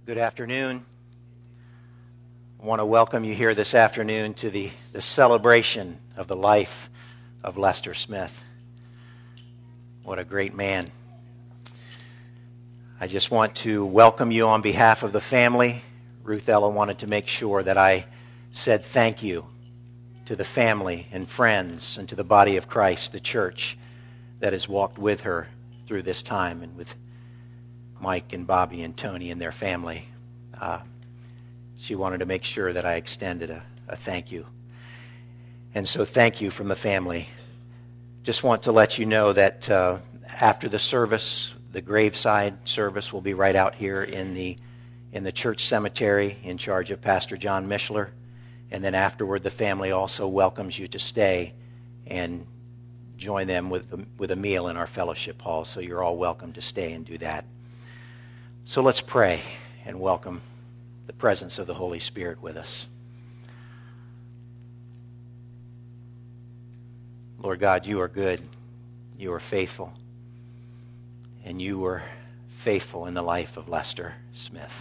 Good afternoon. I want to welcome you here this afternoon to the celebration of the life of Lester Smith. What a great man. I just want to welcome you on behalf of the family. Ruth Ella wanted to make sure that I said thank you to the family and friends and to the body of Christ, the church that has walked with her through this time, and with Mike and Bobby and Tony and their family. She wanted to make sure that I extended a thank you. And so thank you from the family. Just want to let you know that after the service, the graveside service will be right out here in the church cemetery in charge of Pastor John Mishler. And then afterward, the family also welcomes you to stay and join them with a meal in our fellowship hall. So you're all welcome to stay and do that. So let's pray and welcome the presence of the Holy Spirit with us. Lord God, you are good, you are faithful, and you were faithful in the life of Lester Smith.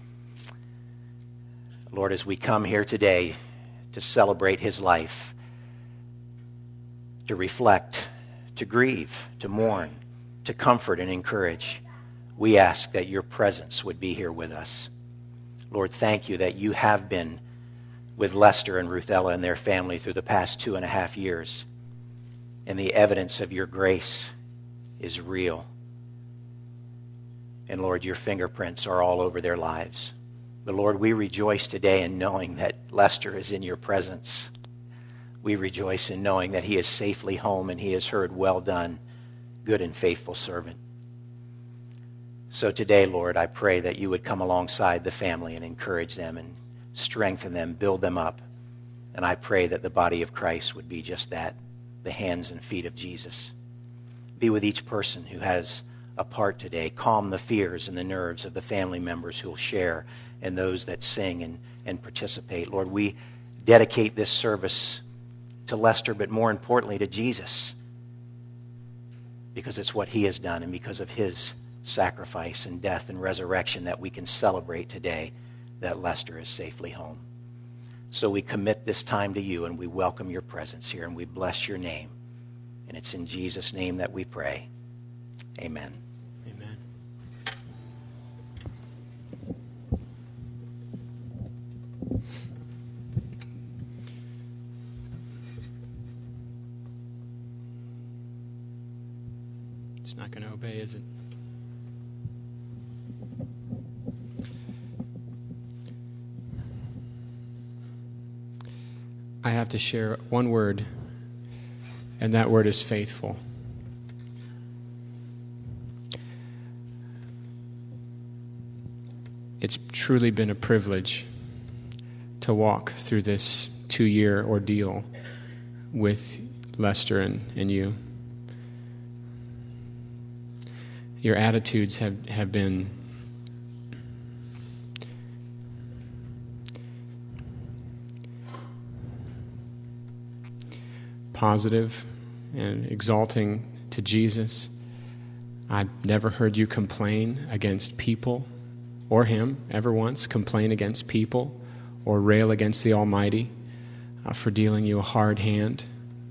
Lord, as we come here today to celebrate his life, to reflect, to grieve, to mourn, to comfort and encourage, we ask that your presence would be here with us. Lord, thank you that you have been with Lester and Ruth Ella and their family through the past 2.5 years. And the evidence of your grace is real. And Lord, your fingerprints are all over their lives. But Lord, we rejoice today in knowing that Lester is in your presence. We rejoice in knowing that he is safely home and he has heard, "Well done, good and faithful servant." So today, Lord, I pray that you would come alongside the family and encourage them and strengthen them, build them up. And I pray that the body of Christ would be just that, the hands and feet of Jesus. Be with each person who has a part today. Calm the fears and the nerves of the family members who will share and those that sing and participate. Lord, we dedicate this service to Lester, but more importantly to Jesus, because it's what he has done and because of his sacrifice and death and resurrection that we can celebrate today that Lester is safely home. So we commit this time to you and we welcome your presence here and we bless your name. And it's in Jesus' name that we pray. Amen. Amen. It's not going to obey, is it? I have to share one word, and that word is faithful. It's truly been a privilege to walk through this 2-year ordeal with Lester and you. Your attitudes have been positive and exalting to Jesus. I've never heard you complain against people or him ever once, complain against people or rail against the Almighty for dealing you a hard hand.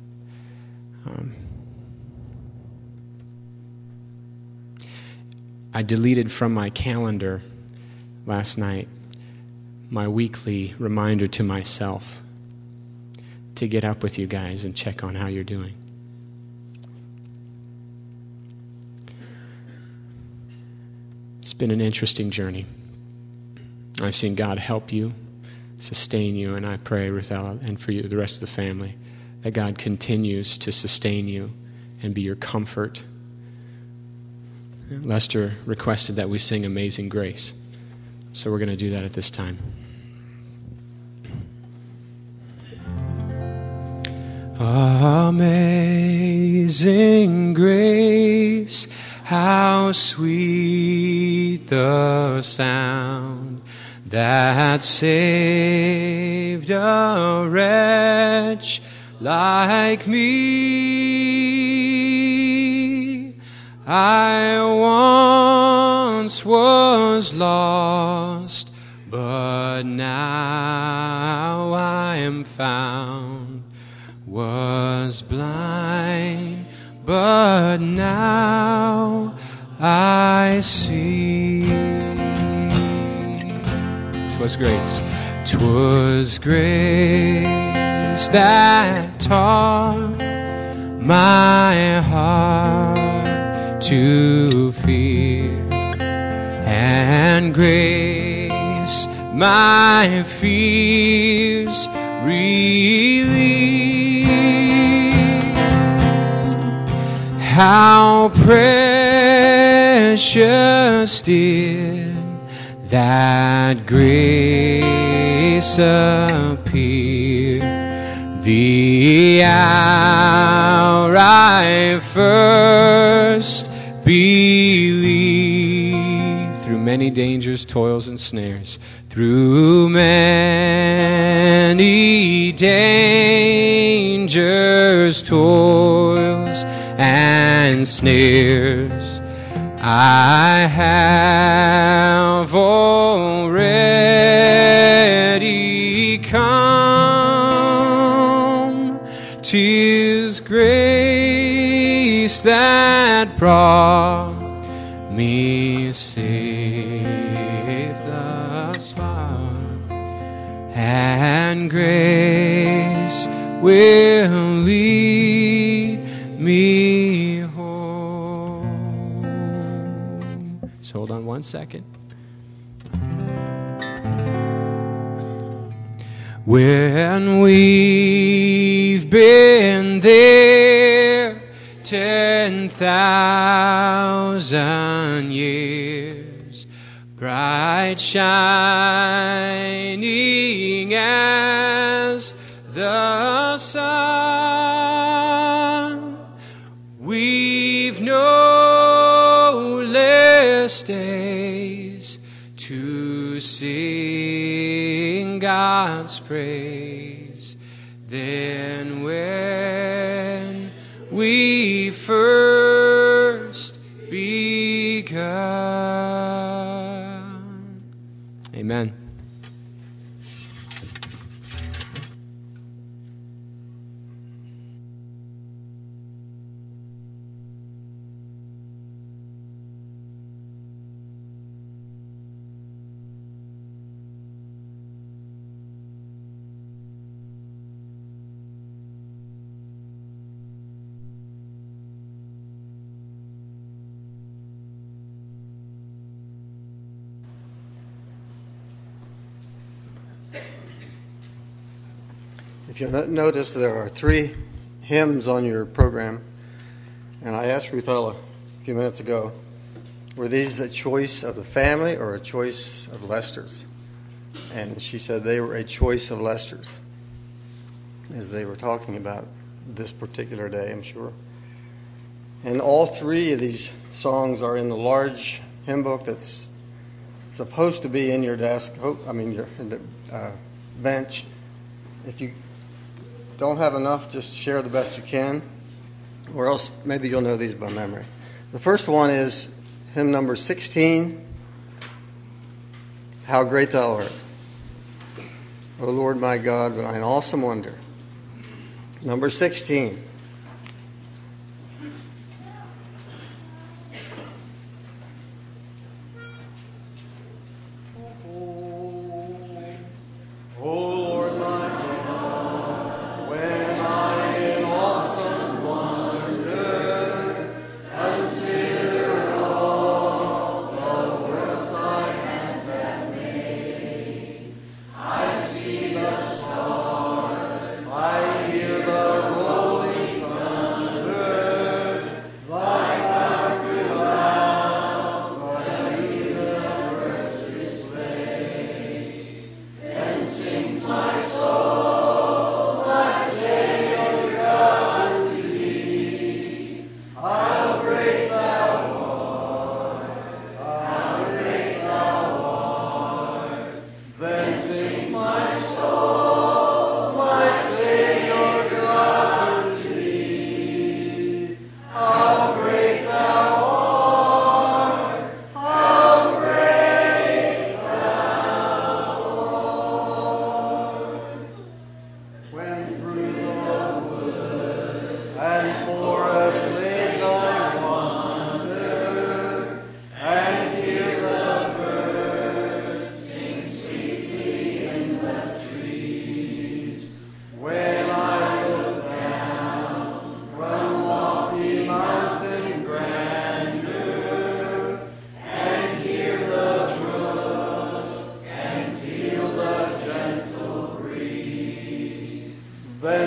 I deleted from my calendar last night my weekly reminder to myself to get up with you guys and check on how you're doing. It's been an interesting journey. I've seen God help you, sustain you, and I pray, Ruth Ella, and for you, the rest of the family, that God continues to sustain you and be your comfort. Lester requested that we sing Amazing Grace, so we're going to do that at this time. Amazing grace, how sweet the sound that saved a wretch like me. I once once was lost, but now I am found. Was blind, but now I see. 'Twas grace. 'Twas grace that taught my heart to fear, and grace my fears relieved. How precious did that grace appear, the hour I first believed. Through many dangers, toils, and snares, through many dangers, toils, and snares, I have already come. 'Tis grace that brought me safe thus far, and grace will lead me home. So hold on 1 second. When we've been there 10,000 years, bright shining as the sun, we've no less days to sing God's praise than when we first begun. Amen. If you notice, there are 3 hymns on your program, and I asked Ruthella a few minutes ago, were these a choice of the family or a choice of Lester's? And she said they were a choice of Lester's, as they were talking about this particular day, I'm sure. And all 3 of these songs are in the large hymn book that's supposed to be in your desk, your bench. If you don't have enough, just share the best you can, or else maybe you'll know these by memory. The first one is hymn number 16, How Great Thou Art. O Lord my God, but thine awesome wonder. Number 16.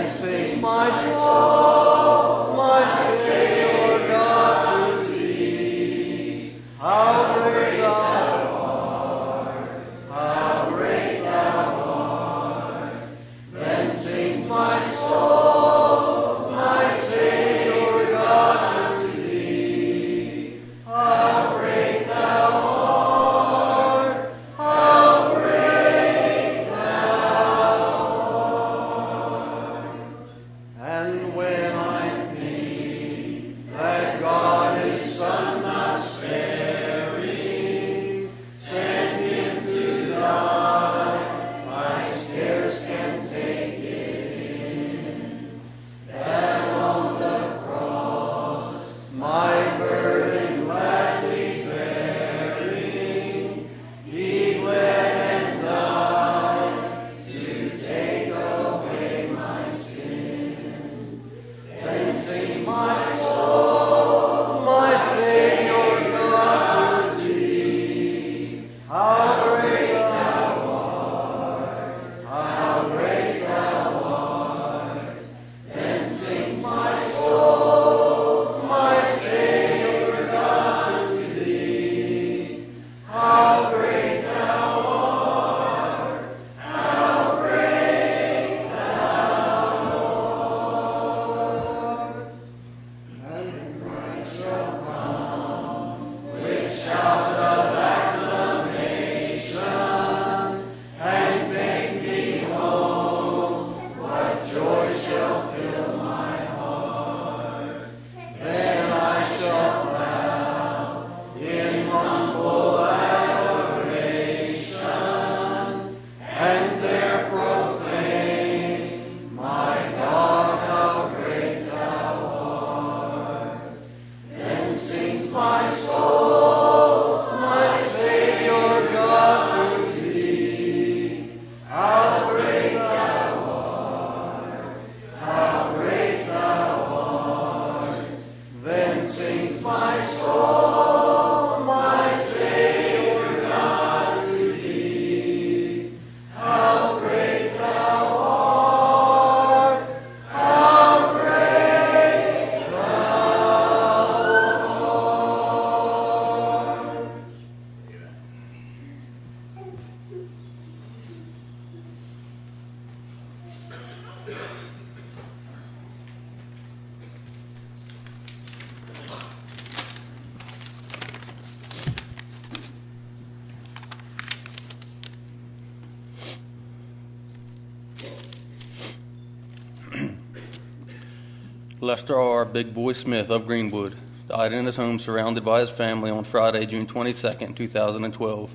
Lester R. Big Boy Smith of Greenwood died in his home surrounded by his family on Friday, June 22, 2012,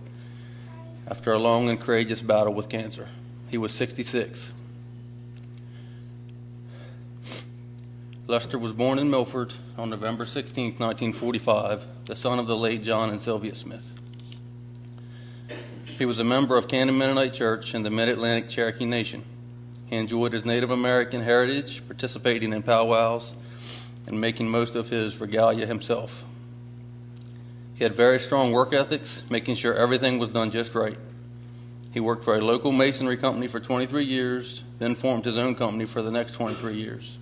after a long and courageous battle with cancer. He was 66. Lester was born in Milford on November 16, 1945, the son of the late John and Sylvia Smith. He was a member of Canaan Mennonite Church in the Mid-Atlantic Cherokee Nation. He enjoyed his Native American heritage, participating in powwows, and making most of his regalia himself. He had very strong work ethics, making sure everything was done just right. He worked for a local masonry company for 23 years, then formed his own company for the next 23 years.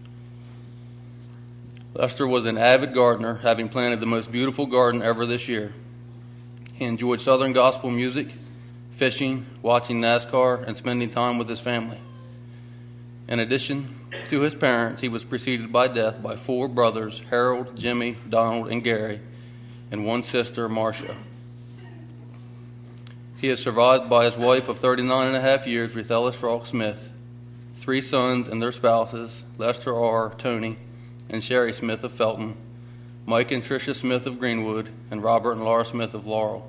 Lester was an avid gardener, having planted the most beautiful garden ever this year. He enjoyed Southern gospel music, fishing, watching NASCAR, and spending time with his family. In addition to his parents, he was preceded by death by 4 brothers, Harold, Jimmy, Donald, and Gary, and 1 sister, Marcia. He is survived by his wife of 39 and a half years, Rethella Strauch Smith, 3 sons and their spouses, Lester R., Tony, and Sherry Smith of Felton, Mike and Tricia Smith of Greenwood, and Robert and Laura Smith of Laurel.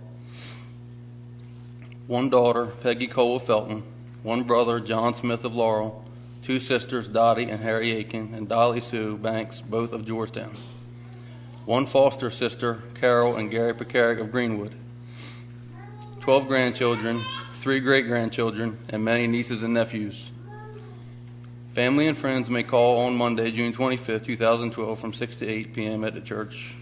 1 daughter, Peggy Cole of Felton, 1 brother, John Smith of Laurel, 2 sisters, Dottie and Harry Aiken, and Dolly Sue Banks, both of Georgetown. 1 foster sister, Carol and Gary Pekarik of Greenwood. 12 grandchildren, 3 great-grandchildren, and many nieces and nephews. Family and friends may call on Monday, June 25, 2012, from 6 to 8 p.m. at the church.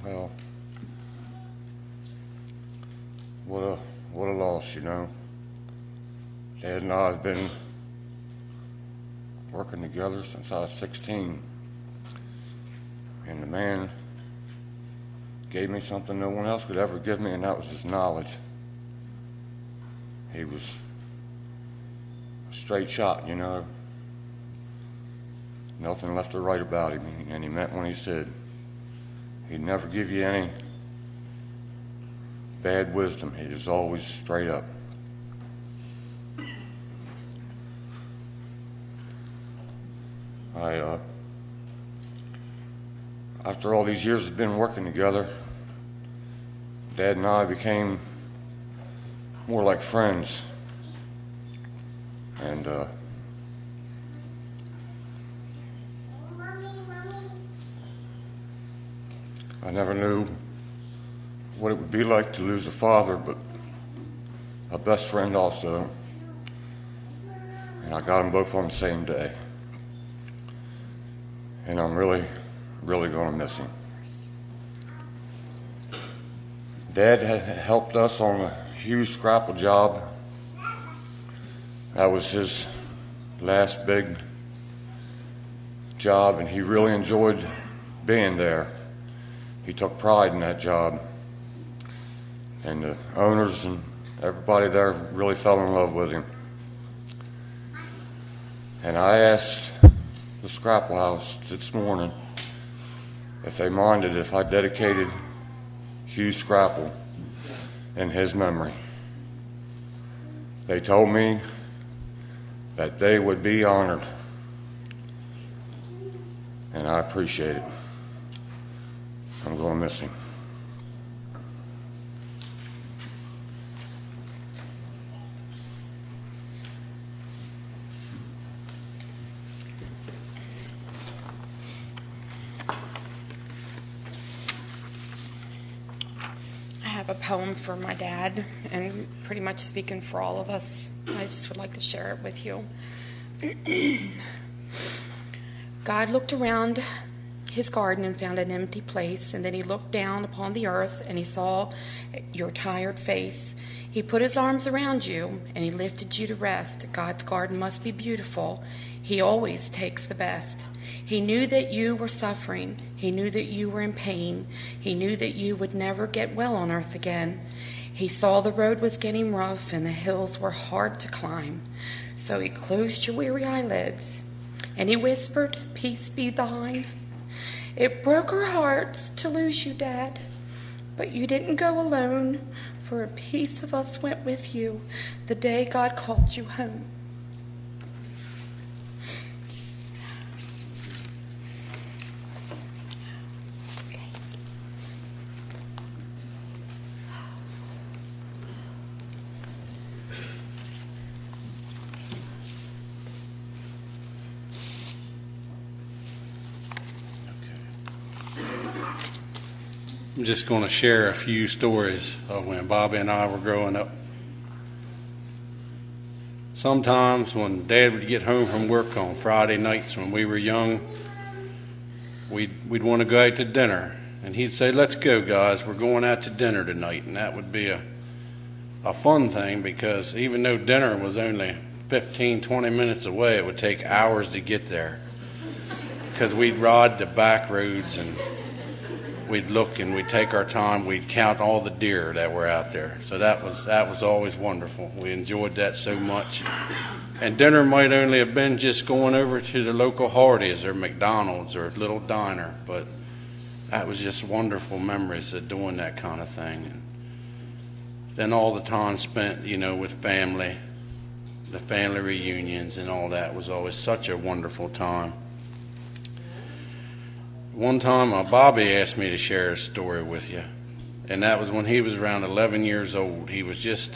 Well, what a loss, you know. Dad and I have been working together since I was 16. And the man gave me something no one else could ever give me, and that was his knowledge. He was a straight shot, you know. Nothing left to right about him, and he meant when he said he'd never give you any bad wisdom. He was always straight up. After all these years of been working together, Dad and I became more like friends. And I never knew what it would be like to lose a father, but a best friend also. And I got them both on the same day. And I'm really going to miss him. Dad had helped us on a huge scrapple job. That was his last big job, and he really enjoyed being there. He took pride in that job. And the owners and everybody there really fell in love with him. And I asked the Scrapple House this morning if they minded if I dedicated Hugh Scrapple in his memory. They told me that they would be honored, and I appreciate it. I'm going to miss him. A poem for my dad, and pretty much speaking for all of us. I just would like to share it with you. God looked around his garden and found an empty place, and then he looked down upon the earth and he saw your tired face. He put his arms around you and he lifted you to rest. God's garden must be beautiful. He always takes the best. He knew that you were suffering. He knew that you were in pain. He knew that you would never get well on earth again. He saw the road was getting rough and the hills were hard to climb. So he closed your weary eyelids and he whispered, "Peace be thine." It broke our hearts to lose you, Dad, but you didn't go alone, for a piece of us went with you the day God called you home. I'm just going to share a few stories of when Bobby and I were growing up. Sometimes when Dad would get home from work on Friday nights when we were young, we'd want to go out to dinner. And he'd say, "Let's go, guys, we're going out to dinner tonight." And that would be a fun thing, because even though dinner was only 15, 20 minutes away, it would take hours to get there, because we'd ride the back roads and we'd look and we'd take our time. We'd count all the deer that were out there. So that was always wonderful. We enjoyed that so much. And dinner might only have been just going over to the local Hardee's or McDonald's or Little Diner, but that was just wonderful memories of doing that kind of thing. And then all the time spent, with family, the family reunions and all that was always such a wonderful time. One time, Bobby asked me to share a story with you, and that was when he was around 11 years old. He was just,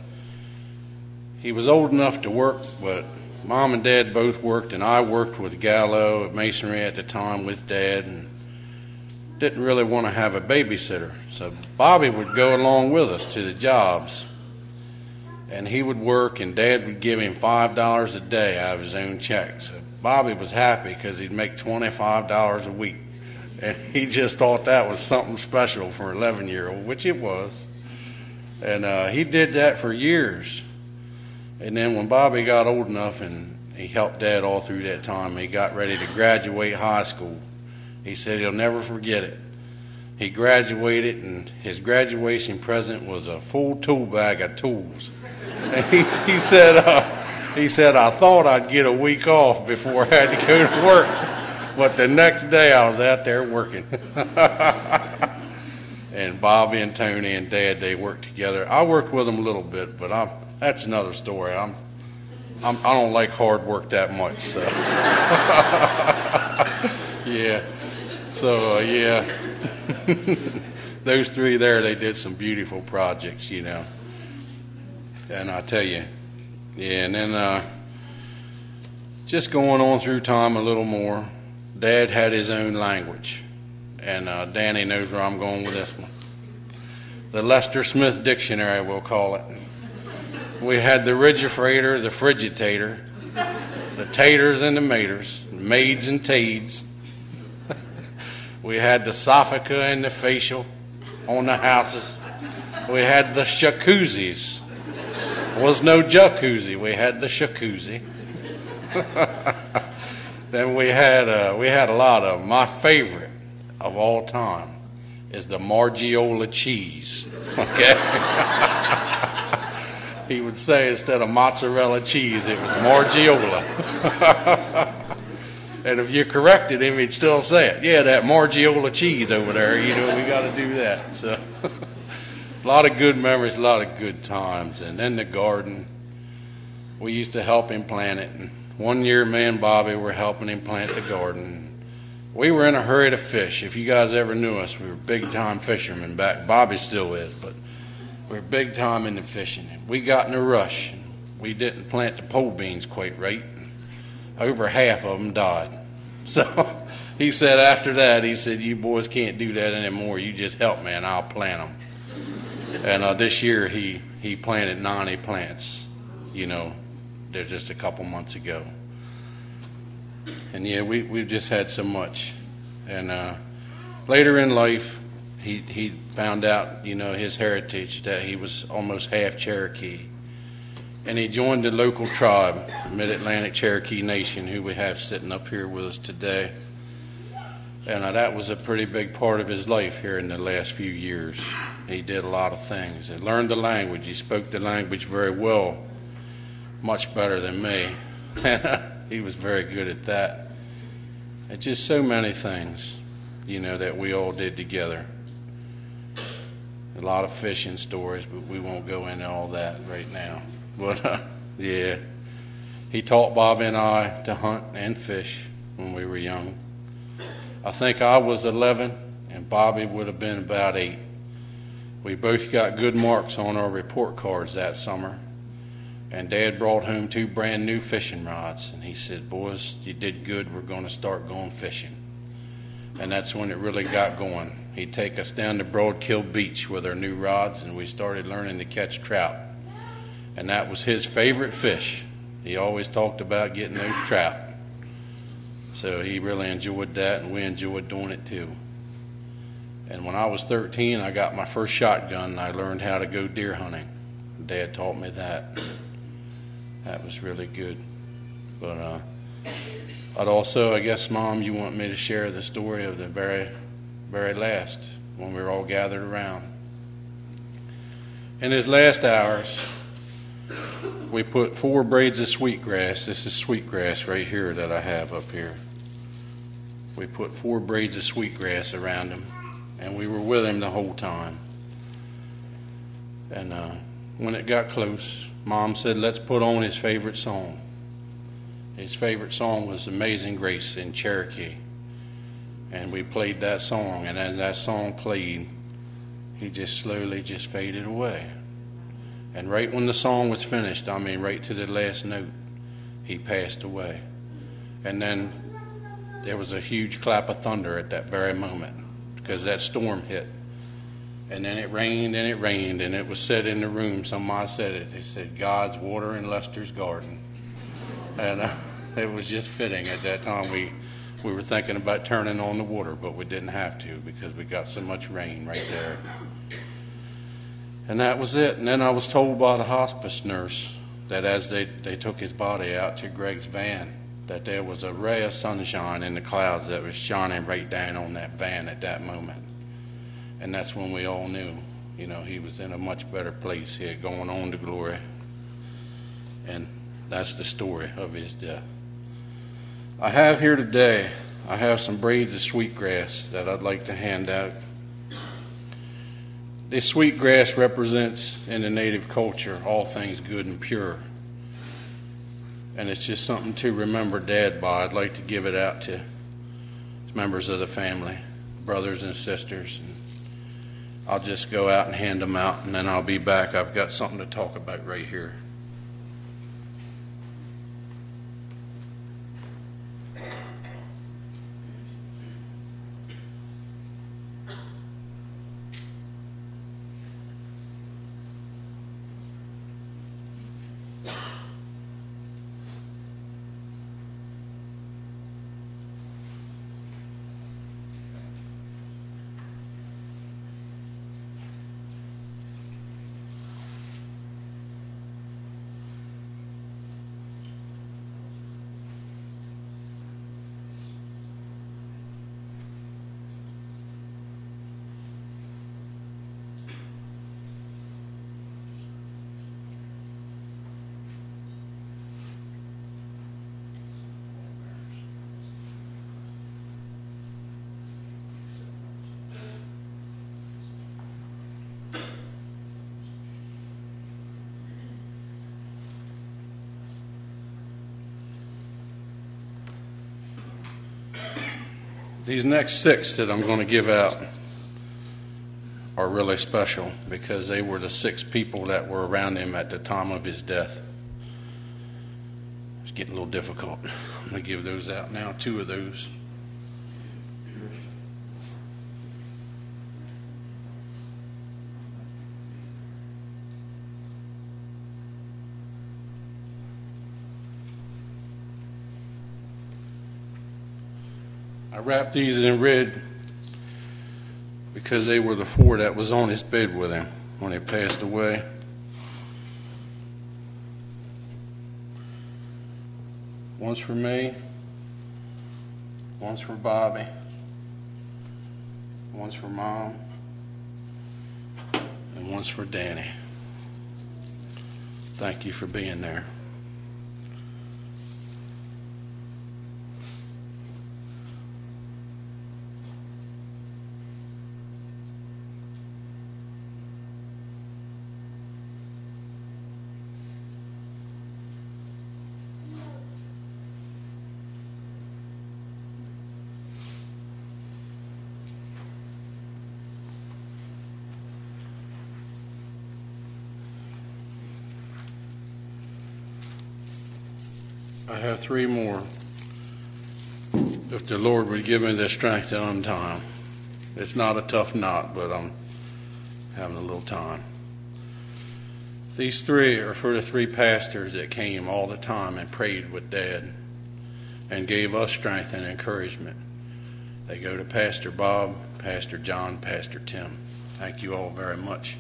he was old enough to work, but Mom and Dad both worked, and I worked with Gallo at Masonry at the time with Dad, and didn't really want to have a babysitter. So Bobby would go along with us to the jobs, and he would work, and Dad would give him $5 a day out of his own check. So Bobby was happy because he'd make $25 a week. And he just thought that was something special for an 11-year-old, which it was. And he did that for years. And then when Bobby got old enough, and he helped Dad all through that time, he got ready to graduate high school. He said he'll never forget it. He graduated, and his graduation present was a full tool bag of tools. And he said, I thought I'd get a week off before I had to go to work. But the next day I was out there working. And Bobby and Tony and Dad, they worked together. I worked with them a little bit, but that's another story. I don't like hard work that much. So. Yeah. So, yeah. Those three there, they did some beautiful projects, you know. And I tell you, yeah, and then just going on through time a little more, Dad had his own language. And Danny knows where I'm going with this one. The Lester Smith Dictionary, we'll call it. We had the rigifrator, the frigitator, the taters and the maters, maids and tades. We had the sophica and the facial on the houses. We had the jacuzzis. There was no jacuzzi. We had the jacuzzi. Then we had a lot of them. My favorite of all time is the Margiola cheese. Okay? He would say instead of mozzarella cheese, it was Margiola. And if you corrected him, he'd still say it. Yeah, that Margiola cheese over there, you know, we got to do that. So, a lot of good memories, a lot of good times. And then the garden, we used to help him plant it. And one year, me and Bobby were helping him plant the garden. We were in a hurry to fish. If you guys ever knew us, we were big-time fishermen back. Bobby still is, but we were big-time into fishing. We got in a rush. We didn't plant the pole beans quite right. Over half of them died. So he said after that, he said, you boys can't do that anymore. You just help me and I'll plant them. And this year he planted 90 plants, you know, there's just a couple months ago. And yeah, we've just had so much. And later in life, he found out, you know, his heritage, that he was almost half Cherokee. And he joined the local tribe, Mid-Atlantic Cherokee Nation, who we have sitting up here with us today. And that was a pretty big part of his life here in the last few years. He did a lot of things. He learned the language. He spoke the language very well, much better than me. He was very good at that. And just so many things, you know, that we all did together. A lot of fishing stories, but we won't go into all that right now. But, yeah, he taught Bobby and I to hunt and fish when we were young. I think I was 11, and Bobby would have been about 8. We both got good marks on our report cards that summer, and Dad brought home 2 brand new fishing rods, and he said, boys, you did good. We're going to start going fishing. And that's when it really got going. He'd take us down to Broadkill Beach with our new rods, and we started learning to catch trout. And that was his favorite fish. He always talked about getting those trout. So he really enjoyed that, and we enjoyed doing it too. And when I was 13, I got my first shotgun, and I learned how to go deer hunting. Dad taught me that. That was really good. But I'd also, I guess, Mom, you want me to share the story of the very, very last, when we were all gathered around. In his last hours, we put 4 braids of sweetgrass. This is sweetgrass right here that I have up here. We put 4 braids of sweetgrass around him, and we were with him the whole time. And when it got close, Mom said, let's put on his favorite song. His favorite song was Amazing Grace in Cherokee. And we played that song, and as that song played, he just slowly just faded away. And right when the song was finished, I mean right to the last note, he passed away. And then there was a huge clap of thunder at that very moment, because that storm hit. And then it rained and it rained, and it was said in the room, somebody said it, they said, God's water in Lester's garden. And it was just fitting at that time. We were thinking about turning on the water, but we didn't have to because we got so much rain right there. And that was it. And then I was told by the hospice nurse that as they took his body out to Greg's van, that there was a ray of sunshine in the clouds that was shining right down on that van at that moment. And that's when we all knew, he was in a much better place here, going on to glory. And that's the story of his death. I have here today, I have some braids of sweetgrass that I'd like to hand out. This sweetgrass represents, in the native culture, all things good and pure. And it's just something to remember Dad by. I'd like to give it out to members of the family, brothers and sisters. And I'll just go out and hand them out, and then I'll be back. I've got something to talk about right here. These next 6 that I'm going to give out are really special because they were the 6 people that were around him at the time of his death. It's getting a little difficult. I'm going to give those out now, 2 of those. I wrapped these in red because they were the 4 that was on his bed with him when he passed away. One's for me, one's for Bobby, one's for Mom, and one's for Danny. Thank you for being there. I have 3 more. If the Lord would give me the strength to untie them. It's not a tough knot, but I'm having a little time. These 3 are for the 3 pastors that came all the time and prayed with Dad and gave us strength and encouragement. They go to Pastor Bob, Pastor John, Pastor Tim. Thank you all very much.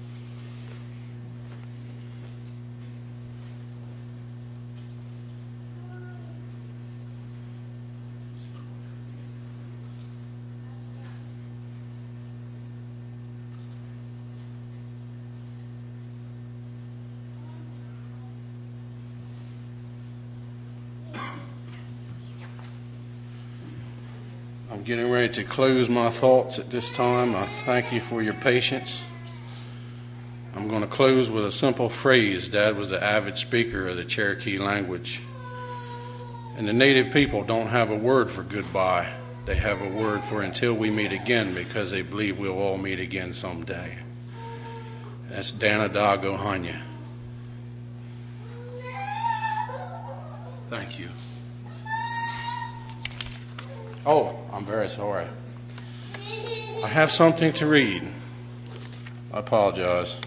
I'm getting ready to close my thoughts at this time. I thank you for your patience. I'm going to close with a simple phrase. Dad was an avid speaker of the Cherokee language. And the native people don't have a word for goodbye. They have a word for until we meet again, because they believe we'll all meet again someday. That's Danadago Hanya. Thank you. Oh, I'm very sorry. I have something to read. I apologize.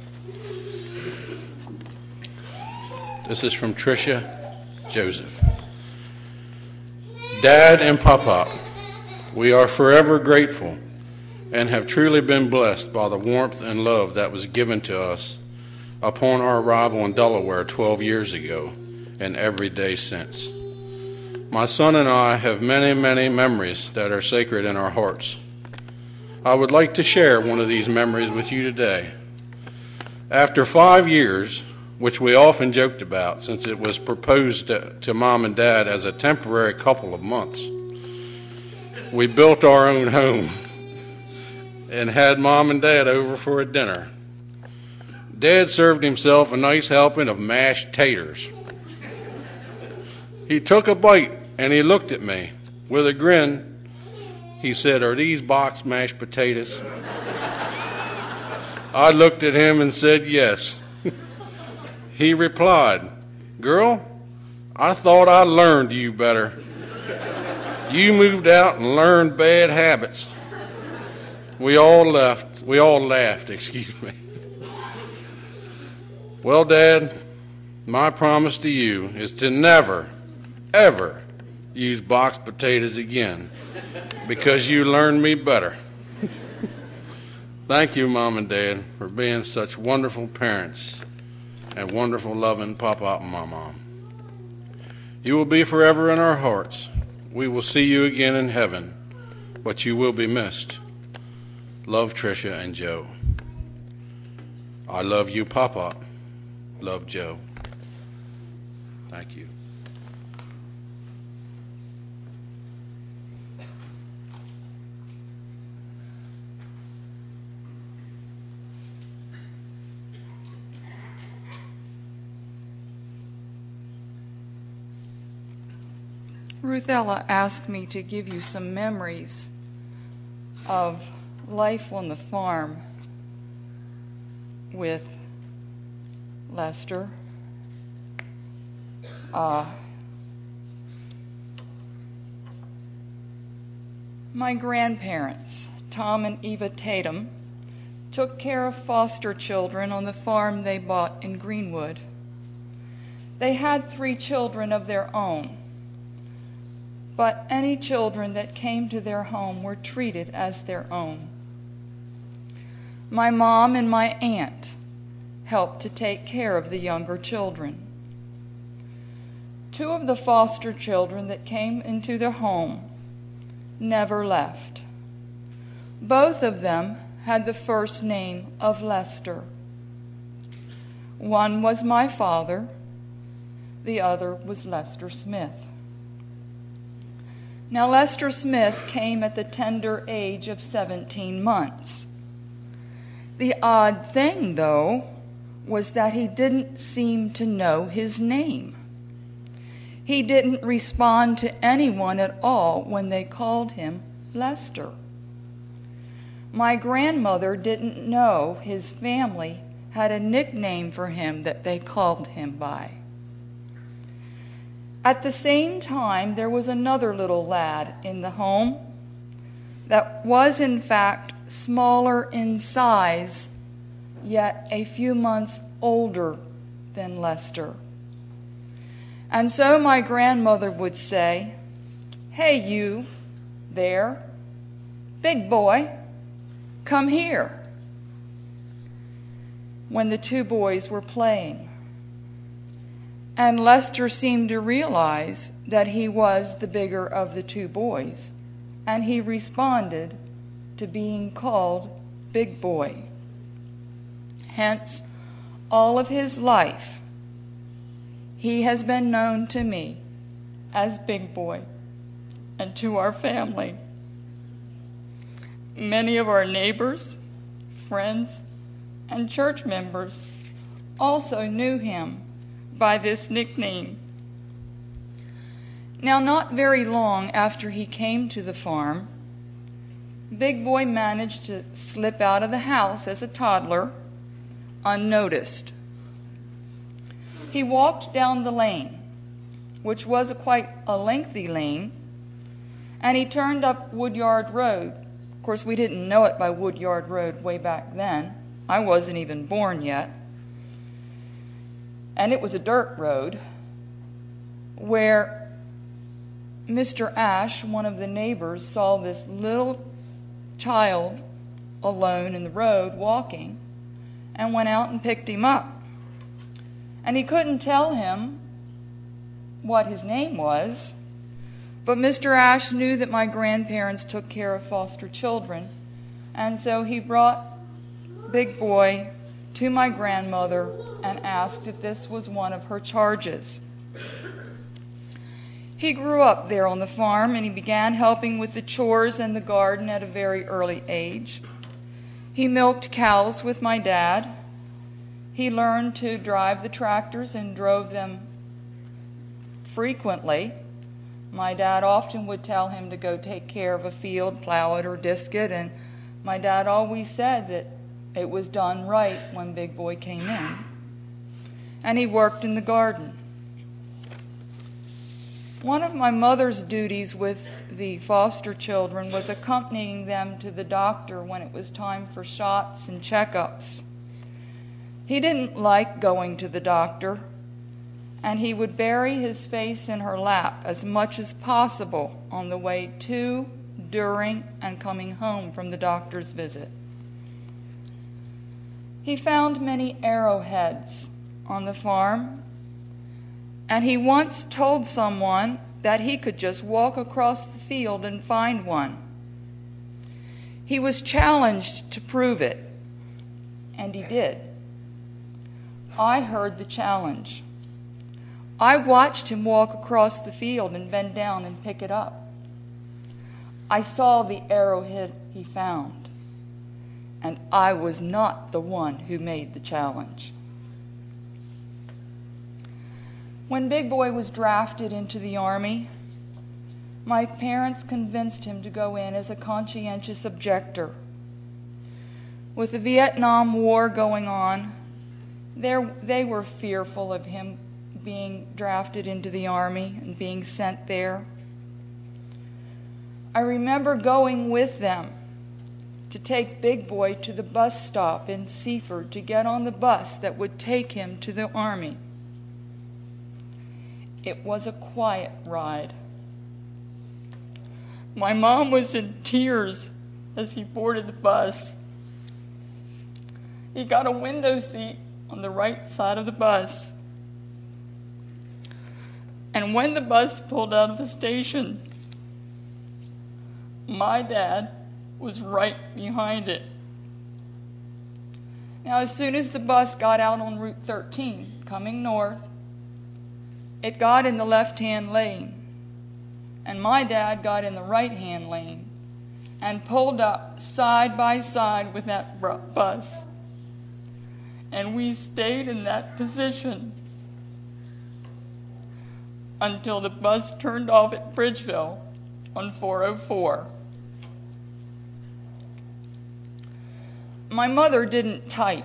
This is from Tricia Joseph. Dad and Pop-Pop, we are forever grateful and have truly been blessed by the warmth and love that was given to us upon our arrival in Delaware 12 years ago and every day since. My son and I have many, many memories that are sacred in our hearts. I would like to share one of these memories with you today. After 5 years, which we often joked about since it was proposed to Mom and Dad as a temporary couple of months, we built our own home and had Mom and Dad over for a dinner. Dad served himself a nice helping of mashed taters. He took a bite and he looked at me. With a grin, he said, "Are these boxed mashed potatoes?" I looked at him and said, "Yes." He replied, "Girl, I thought I learned you better. You moved out and learned bad habits." We all laughed, excuse me. Well, Dad, my promise to you is to never, ever use boxed potatoes again because you learned me better. Thank you, Mom and Dad, for being such wonderful parents and wonderful, loving Pop-Pop and my mom. You will be forever in our hearts. We will see you again in heaven, but you will be missed. Love, Tricia and Joe. I love you, Pop-Pop. Love, Joe. Thank you. Ruthella asked me to give you some memories of life on the farm with Lester. My grandparents, Tom and Eva Tatum, took care of foster children on the farm they bought in Greenwood. They had 3 children of their own, but any children that came to their home were treated as their own. My mom and my aunt helped to take care of the younger children. 2 of the foster children that came into their home never left. Both of them had the first name of Lester. One was my father, the other was Lester Smith. Now, Lester Smith came at the tender age of 17 months. The odd thing, though, was that he didn't seem to know his name. He didn't respond to anyone at all when they called him Lester. My grandmother didn't know his family had a nickname for him that they called him by. At the same time, there was another little lad in the home that was, in fact, smaller in size, yet a few months older than Lester. And so my grandmother would say, "Hey, you there, big boy, come here," when the 2 boys were playing. And Lester seemed to realize that he was the bigger of the 2 boys, and he responded to being called Big Boy. Hence, all of his life, he has been known to me as Big Boy and to our family. Many of our neighbors, friends, and church members also knew him by this nickname. Now, not very long after he came to the farm, Big Boy managed to slip out of the house as a toddler, unnoticed. He walked down the lane, which was quite a lengthy lane, and he turned up Woodyard Road. Of course, we didn't know it by Woodyard Road way back then. I wasn't even born yet. And it was a dirt road where Mr. Ash, one of the neighbors, saw this little child alone in the road walking and went out and picked him up. And he couldn't tell him what his name was, but Mr. Ash knew that my grandparents took care of foster children, and so he brought Big Boy to my grandmother and asked if this was one of her charges. He grew up there on the farm, and he began helping with the chores and the garden at a very early age. He milked cows with my dad. He learned to drive the tractors and drove them frequently. My dad often would tell him to go take care of a field, plow it or disc it, and my dad always said that it was done right when Big Boy came in. And he worked in the garden. One of my mother's duties with the foster children was accompanying them to the doctor when it was time for shots and checkups. He didn't like going to the doctor, and he would bury his face in her lap as much as possible on the way to, during, and coming home from the doctor's visit. He found many arrowheads on the farm, and he once told someone that he could just walk across the field and find one. He was challenged to prove it, and he did. I heard the challenge. I watched him walk across the field and bend down and pick it up. I saw the arrowhead he found, and I was not the one who made the challenge. When Big Boy was drafted into the Army, my parents convinced him to go in as a conscientious objector. With the Vietnam War going on, they were fearful of him being drafted into the Army and being sent there. I remember going with them to take Big Boy to the bus stop in Seaford to get on the bus that would take him to the Army. It was a quiet ride. My mom was in tears as he boarded the bus. He got a window seat on the right side of the bus. And when the bus pulled out of the station, my dad was right behind it. Now, as soon as the bus got out on Route 13, coming north, it got in the left-hand lane, and my dad got in the right-hand lane and pulled up side by side with that bus. And we stayed in that position until the bus turned off at Bridgeville on 404. My mother didn't type,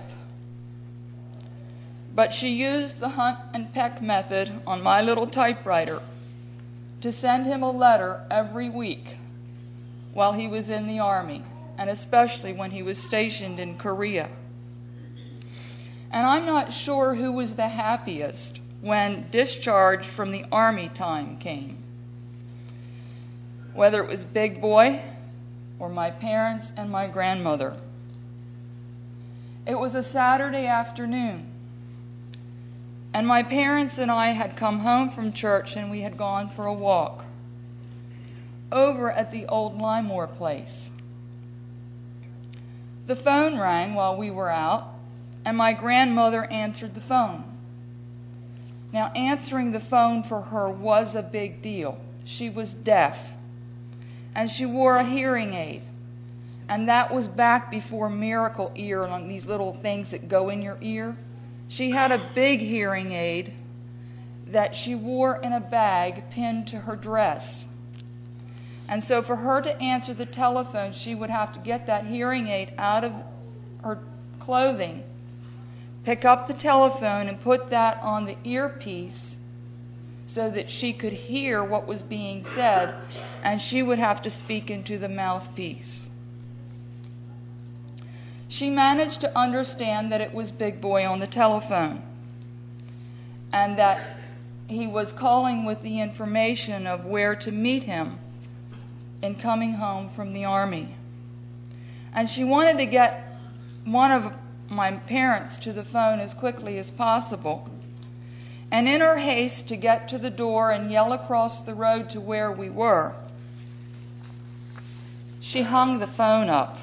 but she used the hunt and peck method on my little typewriter to send him a letter every week while he was in the Army, and especially when he was stationed in Korea. And I'm not sure who was the happiest when discharge from the Army time came, whether it was Big Boy or my parents and my grandmother. It was a Saturday afternoon, and my parents and I had come home from church, and we had gone for a walk over at the old Limor place. The phone rang while we were out, and my grandmother answered the phone. Now, answering the phone for her was a big deal. She was deaf, and she wore a hearing aid. And that was back before Miracle Ear and these little things that go in your ear. She had a big hearing aid that she wore in a bag pinned to her dress. And so for her to answer the telephone, she would have to get that hearing aid out of her clothing, pick up the telephone and put that on the earpiece so that she could hear what was being said, and she would have to speak into the mouthpiece. She managed to understand that it was Big Boy on the telephone, and that he was calling with the information of where to meet him in coming home from the army. And she wanted to get one of my parents to the phone as quickly as possible. And in her haste to get to the door and yell across the road to where we were, she hung the phone up.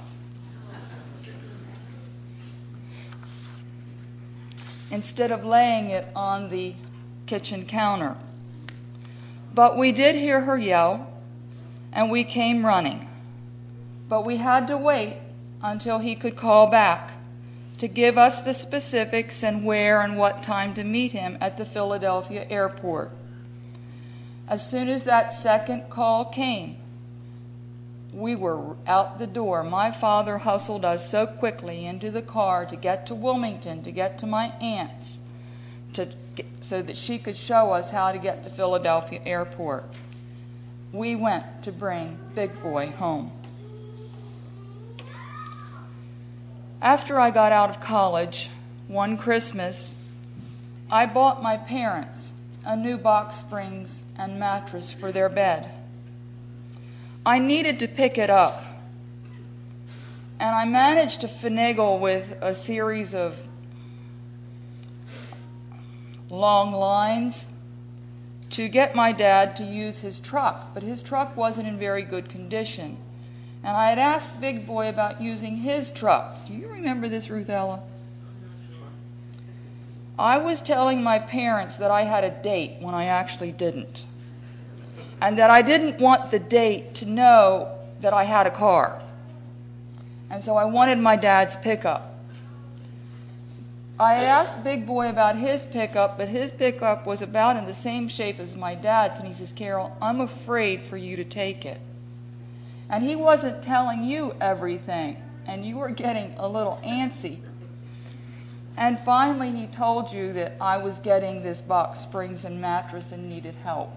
Instead of laying it on the kitchen counter. But we did hear her yell, and we came running. But we had to wait until he could call back to give us the specifics and where and what time to meet him at the Philadelphia airport. As soon as that second call came, we were out the door. My father hustled us so quickly into the car to get to Wilmington, to get to my aunt's, so that she could show us how to get to Philadelphia airport. We went to bring Big Boy home. After I got out of college, one Christmas, I bought my parents a new box springs and mattress for their bed. I needed to pick it up, and I managed to finagle with a series of long lines to get my dad to use his truck, but his truck wasn't in very good condition. And I had asked Big Boy about using his truck. Do you remember this, Ruthella? I was telling my parents that I had a date when I actually didn't. And that I didn't want the date to know that I had a car. And so I wanted my dad's pickup. I asked Big Boy about his pickup, but his pickup was about in the same shape as my dad's. And he says, Carol, I'm afraid for you to take it. And he wasn't telling you everything, and you were getting a little antsy. And finally he told you that I was getting this box springs and mattress and needed help.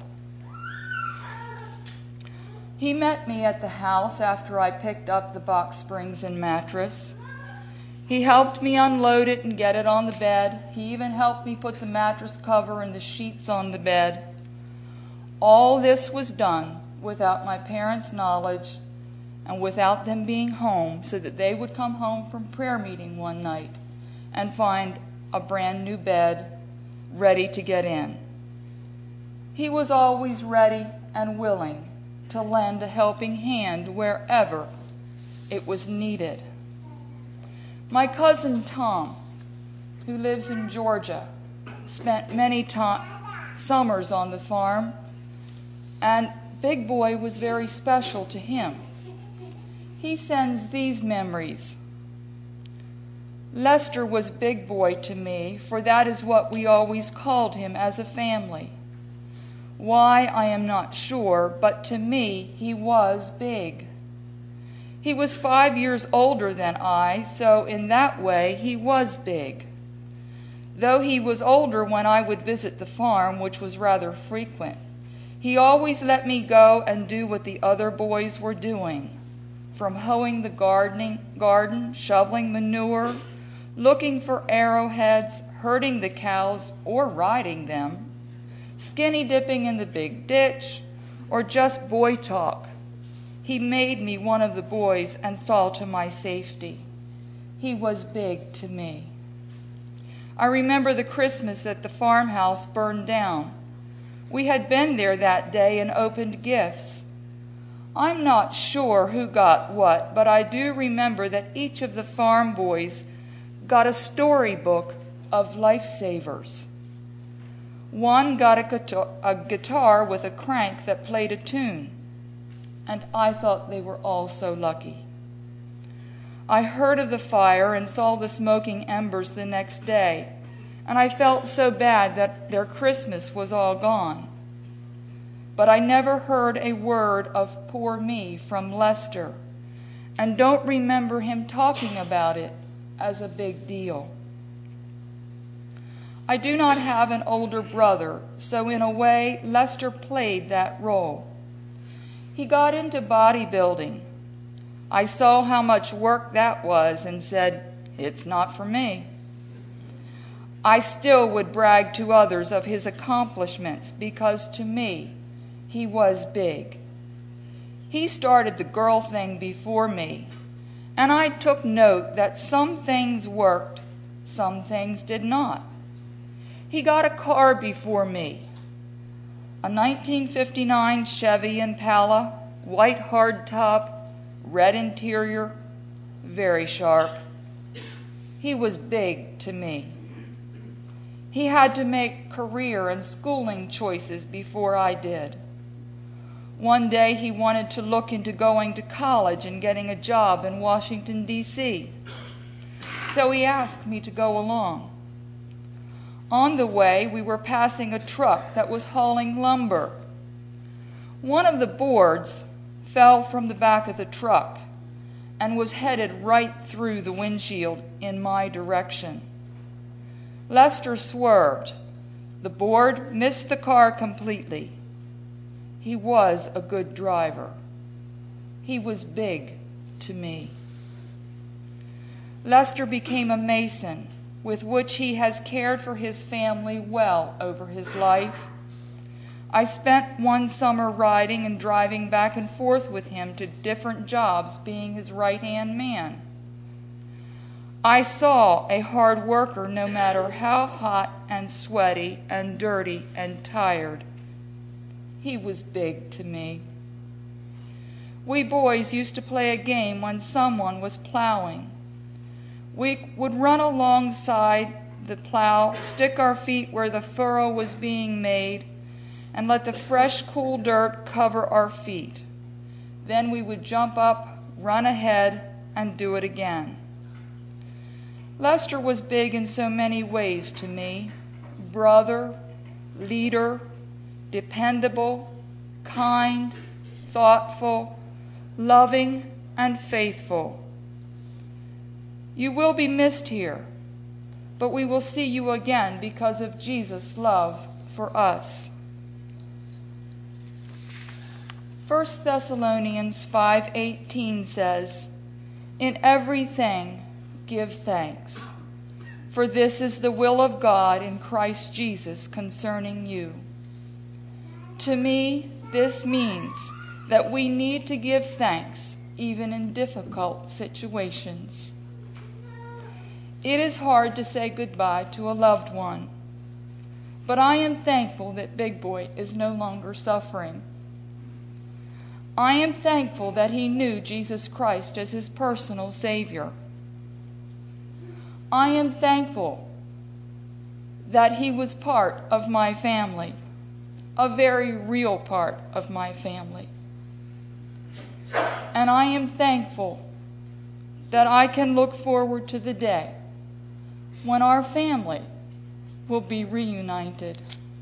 He met me at the house after I picked up the box springs and mattress. He helped me unload it and get it on the bed. He even helped me put the mattress cover and the sheets on the bed. All this was done without my parents' knowledge and without them being home, so that they would come home from prayer meeting one night and find a brand new bed ready to get in. He was always ready and willing to lend a helping hand wherever it was needed. My cousin Tom, who lives in Georgia, spent many summers on the farm, and Big Boy was very special to him. He sends these memories. Lester was Big Boy to me, for that is what we always called him as a family. Why, I am not sure, but to me he was big. He was 5 years older than I, so in that way he was big. Though he was older when I would visit the farm, which was rather frequent, he always let me go and do what the other boys were doing, from hoeing the garden, shoveling manure, looking for arrowheads, herding the cows or riding them, skinny dipping in the big ditch, or just boy talk. He made me one of the boys and saw to my safety. He was big to me. I remember the Christmas that the farmhouse burned down. We had been there that day and opened gifts. I'm not sure who got what, but I do remember that each of the farm boys got a storybook of lifesavers. One got a guitar with a crank that played a tune, and I thought they were all so lucky. I heard of the fire and saw the smoking embers the next day, and I felt so bad that their Christmas was all gone. But I never heard a word of poor me from Lester, and don't remember him talking about it as a big deal. I do not have an older brother, so in a way, Lester played that role. He got into bodybuilding. I saw how much work that was and said, "It's not for me." I still would brag to others of his accomplishments because to me, he was big. He started the girl thing before me, and I took note that some things worked, some things did not. He got a car before me, a 1959 Chevy Impala, white hardtop, red interior, very sharp. He was big to me. He had to make career and schooling choices before I did. One day he wanted to look into going to college and getting a job in Washington, D.C. So he asked me to go along. On the way, we were passing a truck that was hauling lumber. One of the boards fell from the back of the truck and was headed right through the windshield in my direction. Lester swerved. The board missed the car completely. He was a good driver. He was big to me. Lester became a Mason, with which he has cared for his family well over his life. I spent one summer riding and driving back and forth with him to different jobs, being his right-hand man. I saw a hard worker no matter how hot and sweaty and dirty and tired. He was big to me. We boys used to play a game when someone was plowing. We would run alongside the plow, stick our feet where the furrow was being made, and let the fresh, cool dirt cover our feet. Then we would jump up, run ahead, and do it again. Lester was big in so many ways to me: brother, leader, dependable, kind, thoughtful, loving, and faithful. You will be missed here, but we will see you again because of Jesus' love for us. 1 Thessalonians 5:18 says, "In everything give thanks, for this is the will of God in Christ Jesus concerning you." To me, this means that we need to give thanks even in difficult situations. It is hard to say goodbye to a loved one, but I am thankful that Big Boy is no longer suffering. I am thankful that he knew Jesus Christ as his personal Savior. I am thankful that he was part of my family, a very real part of my family. And I am thankful that I can look forward to the day when our family will be reunited.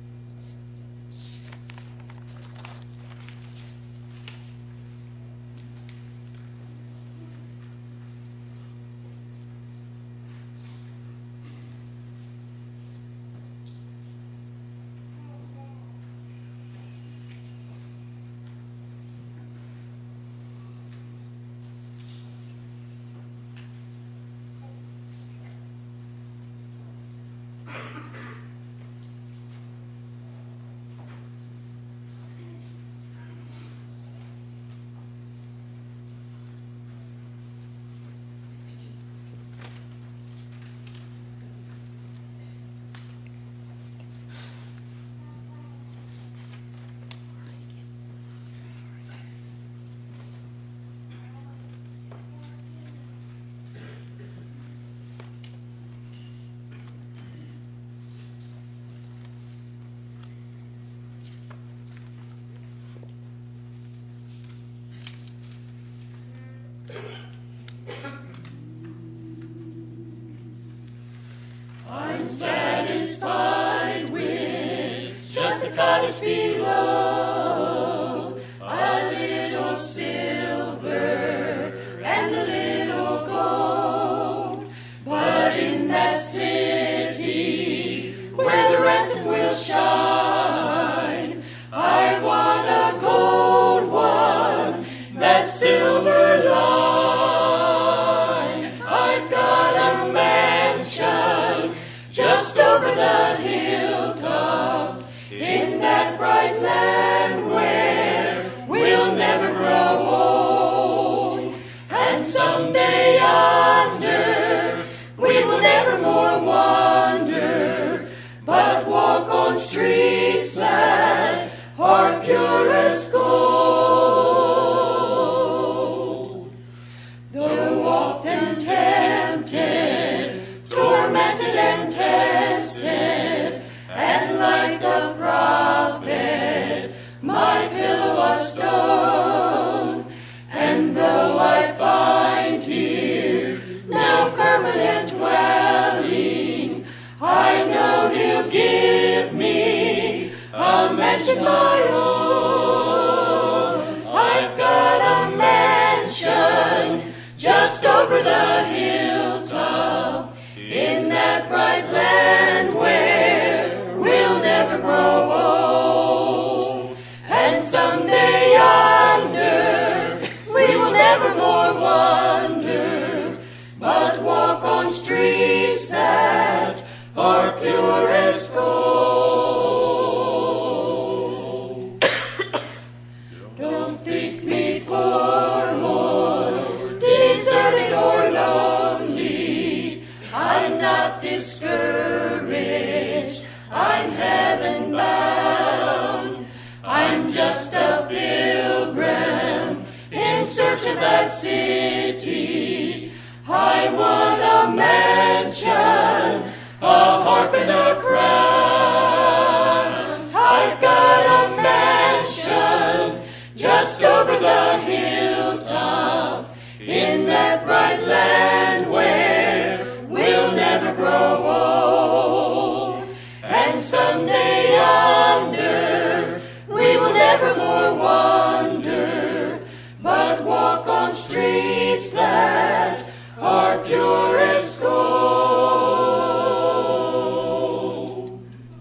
Satisfied with just a cottage below, a little silver and a little gold. But in that city where the ransom will shine, I want a gold one, that silver line. I've got a mansion just over over the hilltop, in that bright land where we'll never grow old. And someday yonder we will never more wander, but walk on streets that are pure as gold. Don't think me poor or deserted or lonely. I'm not discouraged, I'm heaven bound. I'm just a pilgrim in search of the city. I want a mansion, a harp and a crown. I've got a mansion just over the hilltop, in that bright land where we'll never grow old. And someday yonder we will never more wander, but walk on streets that are pure as gold.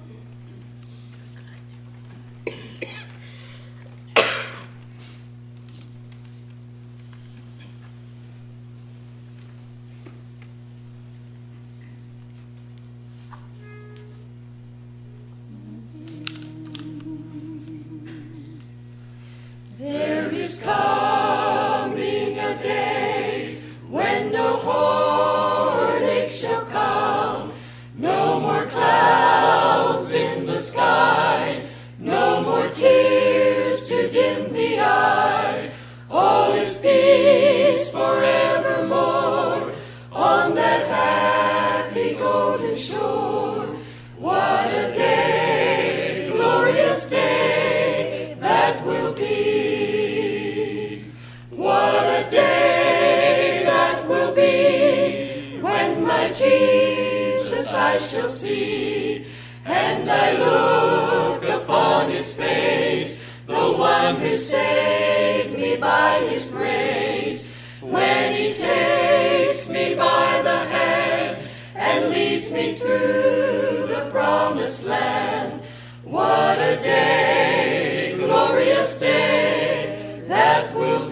There is coming a day when no heartache shall come, no more clouds in the skies, no more tears to dim the eye. All is peace forevermore on that happy golden shore. What a day, glorious day that will be. What a day that will be when my Jesus I shall see, and I look upon his face, the one who saved me by his grace. When he takes me by the hand and leads me through the promised land. What a day, glorious day that will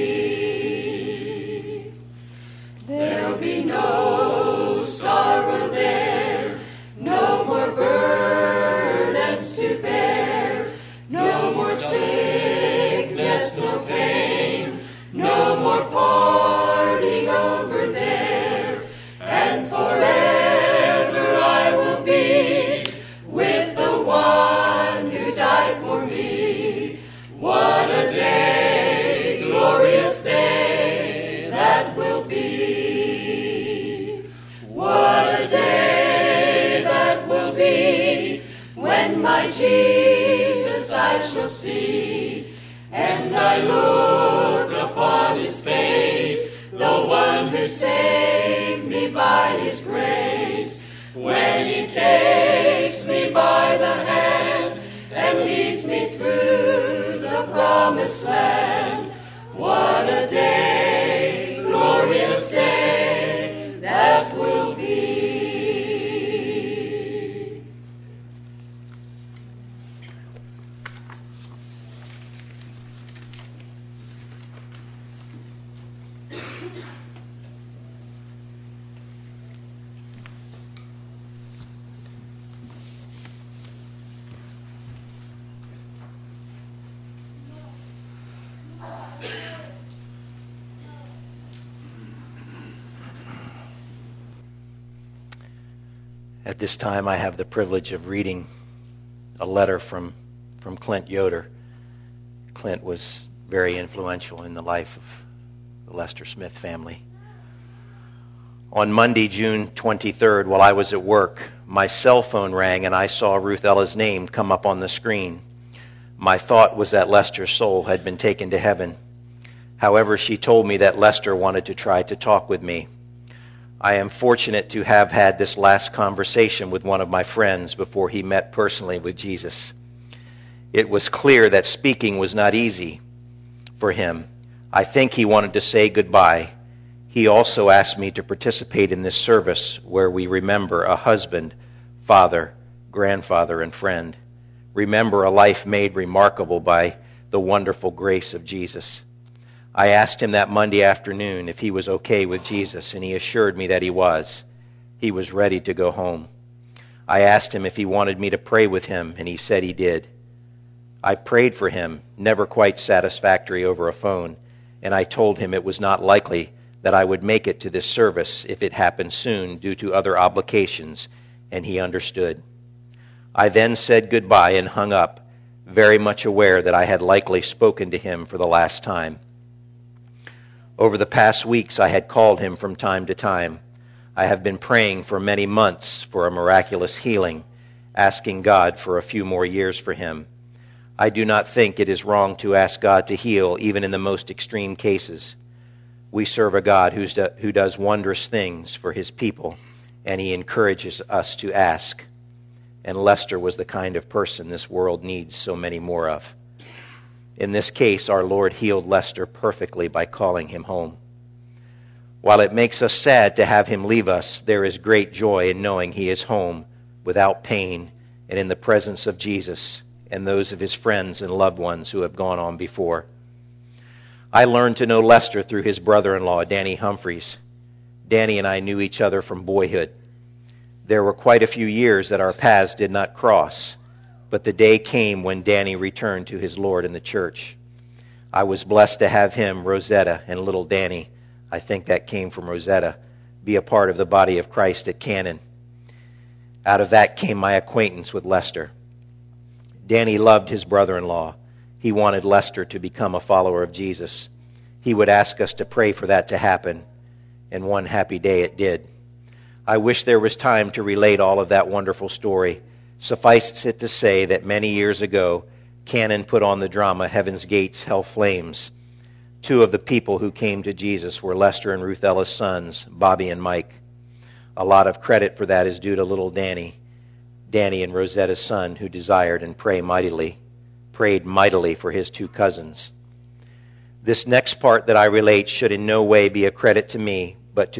be. There'll be no sorrow there, no more burdens to bear, no more sickness, no pain, no more parting over there, and forever I will be with the one who died for me. What a day, glorious day that will be. What a day that will be when my Jesus I shall see, and I look upon his face, the one who saved me by his grace. When he takes me by the hand and leads me through the promised land. What a day, glorious day that will be. At this time, I have the privilege of reading a letter from Clint Yoder. Clint was very influential in the life of the Lester Smith family. On Monday, June 23rd, while I was at work, my cell phone rang and I saw Ruth Ella's name come up on the screen. My thought was that Lester's soul had been taken to heaven. However, she told me that Lester wanted to try to talk with me. I am fortunate to have had this last conversation with one of my friends before he met personally with Jesus. It was clear that speaking was not easy for him. I think he wanted to say goodbye, He also asked me to participate in this service where we remember a husband, father, grandfather, and friend. Remember a life made remarkable by the wonderful grace of Jesus. I asked him that Monday afternoon if he was okay with Jesus, and he assured me that he was. He was ready to go home. I asked him if he wanted me to pray with him, and he said he did. I prayed for him, never quite satisfactory over a phone, and I told him it was not likely that I would make it to this service if it happened soon due to other obligations, and he understood. I then said goodbye and hung up, very much aware that I had likely spoken to him for the last time. Over the past weeks, I had called him from time to time. I have been praying for many months for a miraculous healing, asking God for a few more years for him. I do not think it is wrong to ask God to heal, even in the most extreme cases. We serve a God who does wondrous things for his people, and he encourages us to ask. And Lester was the kind of person this world needs so many more of. In this case, our Lord healed Lester perfectly by calling him home. While it makes us sad to have him leave us, there is great joy in knowing he is home without pain and in the presence of Jesus and those of his friends and loved ones who have gone on before. I learned to know Lester through his brother-in-law, Danny Humphreys. Danny and I knew each other from boyhood. There were quite a few years that our paths did not cross, but the day came when Danny returned to his Lord in the church. I was blessed to have him, Rosetta, and little Danny, I think that came from Rosetta, be a part of the body of Christ at Cannon. Out of that came my acquaintance with Lester. Danny loved his brother-in-law. He wanted Lester to become a follower of Jesus. He would ask us to pray for that to happen, and one happy day it did. I wish there was time to relate all of that wonderful story. Suffice it to say that many years ago, Cannon put on the drama Heaven's Gates, Hell Flames. Two of the people who came to Jesus were Lester and Ruth Ella's sons, Bobby and Mike. A lot of credit for that is due to little Danny and Rosetta's son, who desired and prayed mightily for his two cousins. This next part that I relate should in no way be a credit to me, but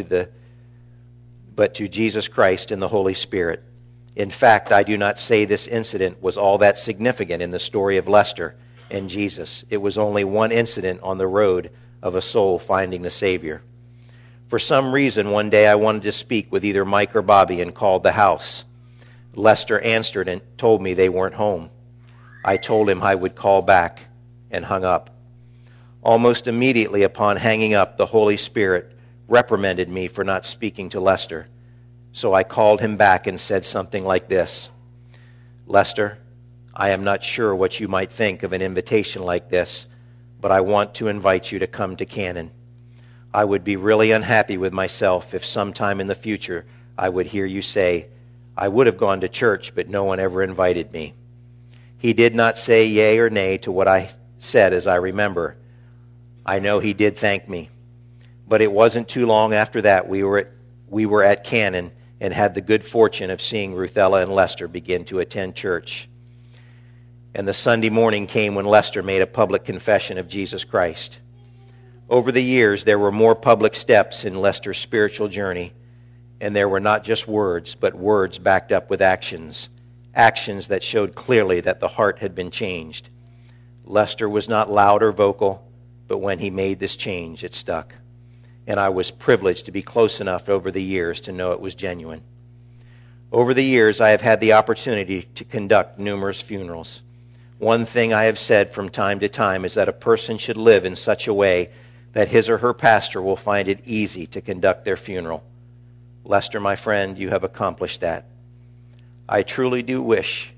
to Jesus Christ and the Holy Spirit. In fact, I do not say this incident was all that significant in the story of Lester and Jesus. It was only one incident on the road of a soul finding the Savior. For some reason, one day I wanted to speak with either Mike or Bobby and called the house. Lester answered and told me they weren't home. I told him I would call back and hung up. Almost immediately upon hanging up, the Holy Spirit reprimanded me for not speaking to Lester. So I called him back and said something like this: Lester, I am not sure what you might think of an invitation like this, but I want to invite you to come to Cannon. I would be really unhappy with myself if sometime in the future I would hear you say, I would have gone to church, but no one ever invited me. He did not say yea or nay to what I said, as I remember. I know he did thank me. But it wasn't too long after that we were at Cannon and had the good fortune of seeing Ruthella and Lester begin to attend church. And the Sunday morning came when Lester made a public confession of Jesus Christ. Over the years, there were more public steps in Lester's spiritual journey, and there were not just words, but words backed up with actions that showed clearly that the heart had been changed. Lester was not loud or vocal, but when he made this change, it stuck. And I was privileged to be close enough over the years to know it was genuine. Over the years, I have had the opportunity to conduct numerous funerals. One thing I have said from time to time is that a person should live in such a way that his or her pastor will find it easy to conduct their funeral. Lester, my friend, you have accomplished that. I truly do wish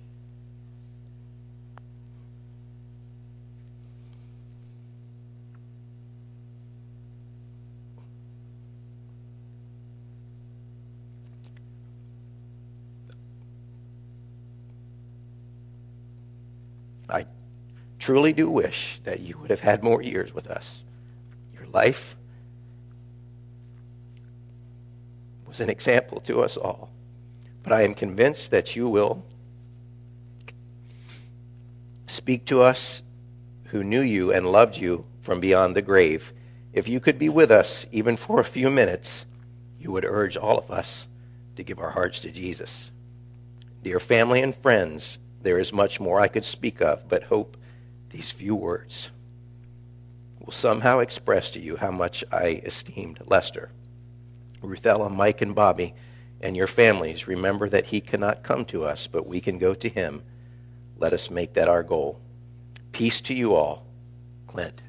that you would have had more years with us. Your life was an example to us all. But I am convinced that you will speak to us who knew you and loved you from beyond the grave If you could be with us even for a few minutes, you would urge all of us to give our hearts to Jesus. Dear family and friends, there is much more I could speak of, but hope these few words will somehow express to you how much I esteemed Lester. Ruthella, Mike, and Bobby, and your families, remember that he cannot come to us, but we can go to him. Let us make that our goal. Peace to you all. Clint.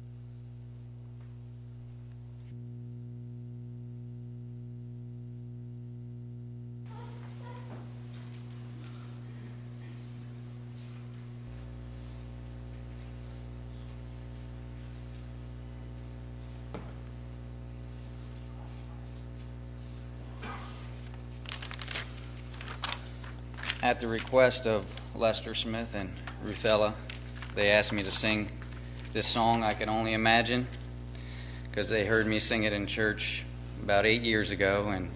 At the request of Lester Smith and Ruthella, they asked me to sing this song, I Can Only Imagine, because they heard me sing it in church about 8 years ago, and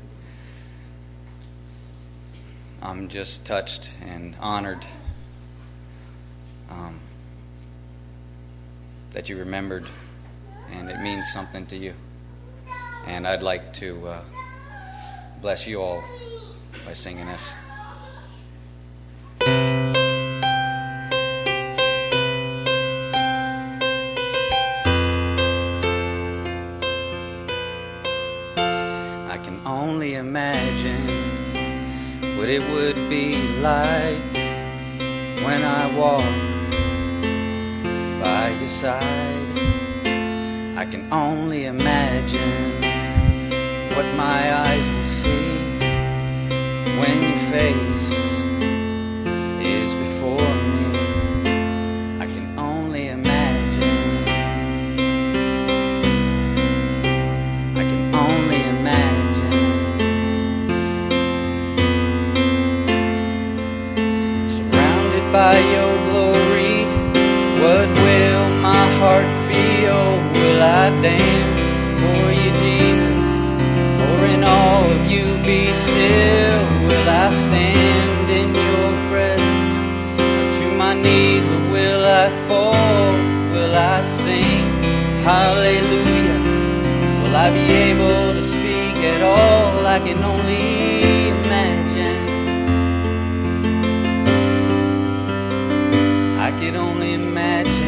I'm just touched and honored that you remembered, and it means something to you. And I'd like to bless you all by singing this. I can only imagine what it would be like when I walk by your side. I can only imagine what my eyes will see when your face is before me. I can only imagine. I can only imagine. Surrounded by your glory, what will my heart feel? Will I dance for you, Jesus? Or in all of you be still? Will I stand in your presence? Or to my knees, or will I fall? Will I sing hallelujah? Will I be able to speak at all? I can only imagine. I can only imagine.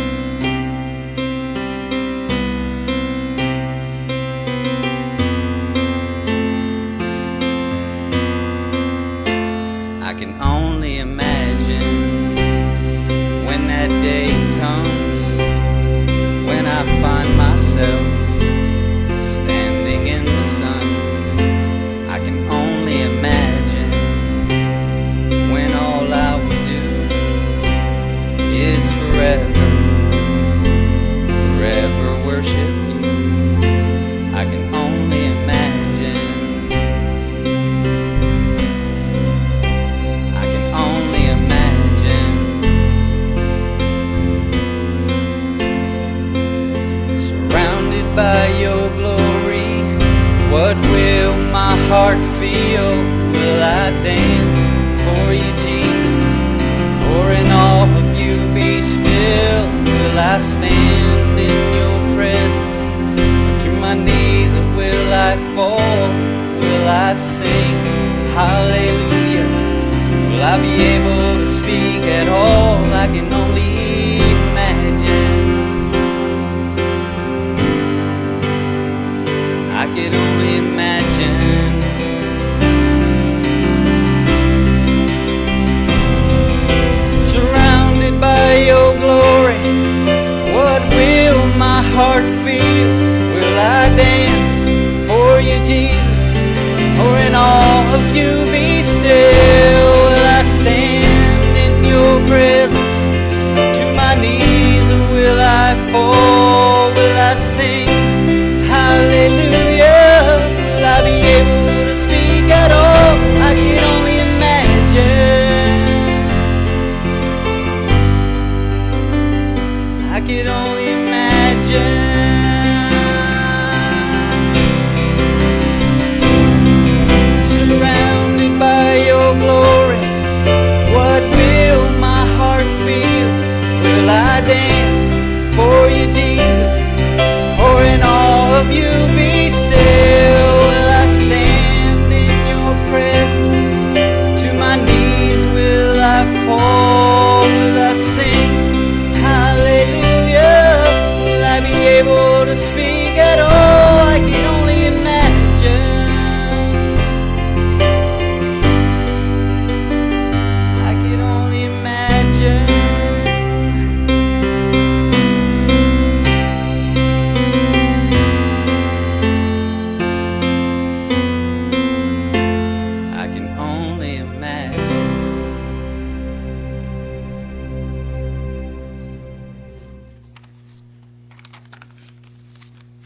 I can only imagine when that day comes, when I find myself standing in the sun. I can only imagine when all I will do is forever, forever worship you. I can only imagine. I can only imagine. Surrounded by your glory, what will my heart feel? Will I dance for you, Jesus? Or in all of you be still? Will I stand in your presence? Or to my knees, or will I fall? Will I sing hallelujah? Will I be able to speak at all? I can only imagine. I can only imagine. Surrounded by your glory, what will my heart feel? Will I dance for you, Jesus? Or in all of you be still? Will I stand in your presence? To my knees, or will I fall? Will I sing hallelujah? Will I be able to speak at all? I can only imagine. I can only imagine. Surrounded by your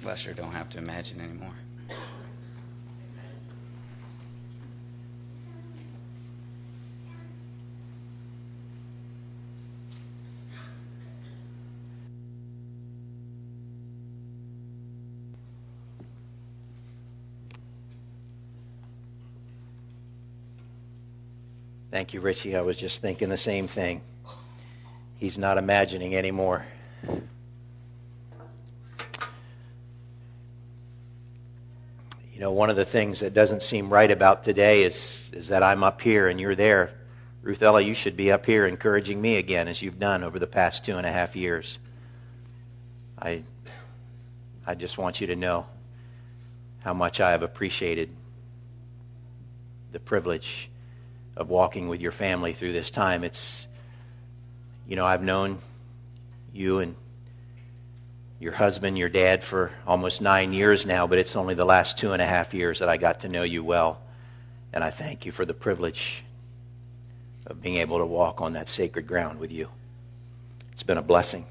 Lester don't have to imagine anymore. Thank you, Richie. I was just thinking the same thing. He's not imagining anymore. You know, one of the things that doesn't seem right about today is that I'm up here and you're there. Ruthella, you should be up here encouraging me again, as you've done over the past 2.5 years. I just want you to know how much I have appreciated the privilege of walking with your family through this time. It's, you know, I've known you and your husband, your dad, for almost 9 years now, but it's only the last 2.5 years that I got to know you well. And I thank you for the privilege of being able to walk on that sacred ground with you. It's been a blessing.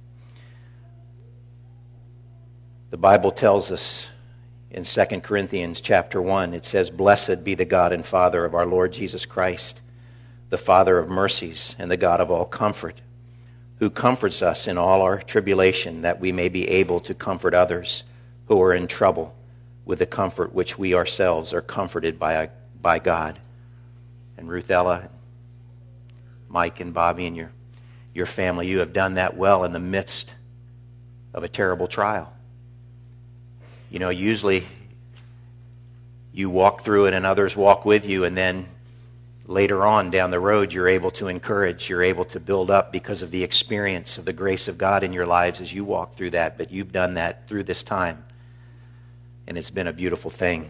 The Bible tells us in 2 Corinthians chapter 1, it says, "Blessed be the God and Father of our Lord Jesus Christ, the Father of mercies and the God of all comfort, who comforts us in all our tribulation, that we may be able to comfort others who are in trouble with the comfort which we ourselves are comforted by God." And Ruthella, Mike and Bobby and your family, you have done that well in the midst of a terrible trial. You know, usually you walk through it and others walk with you, and then later on down the road you're able to encourage, you're able to build up because of the experience of the grace of God in your lives as you walk through that. But you've done that through this time, and it's been a beautiful thing.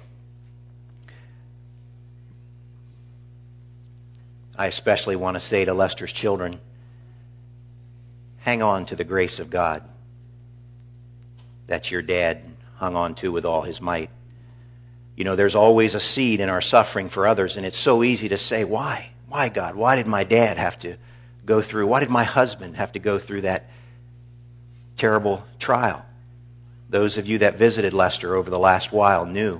I especially want to say to Lester's children, hang on to the grace of God that your dad hung on to with all his might. You know, there's always a seed in our suffering for others, and it's so easy to say, why? Why, God? Why did my dad have to go through? Why did my husband have to go through that terrible trial? Those of you that visited Lester over the last while knew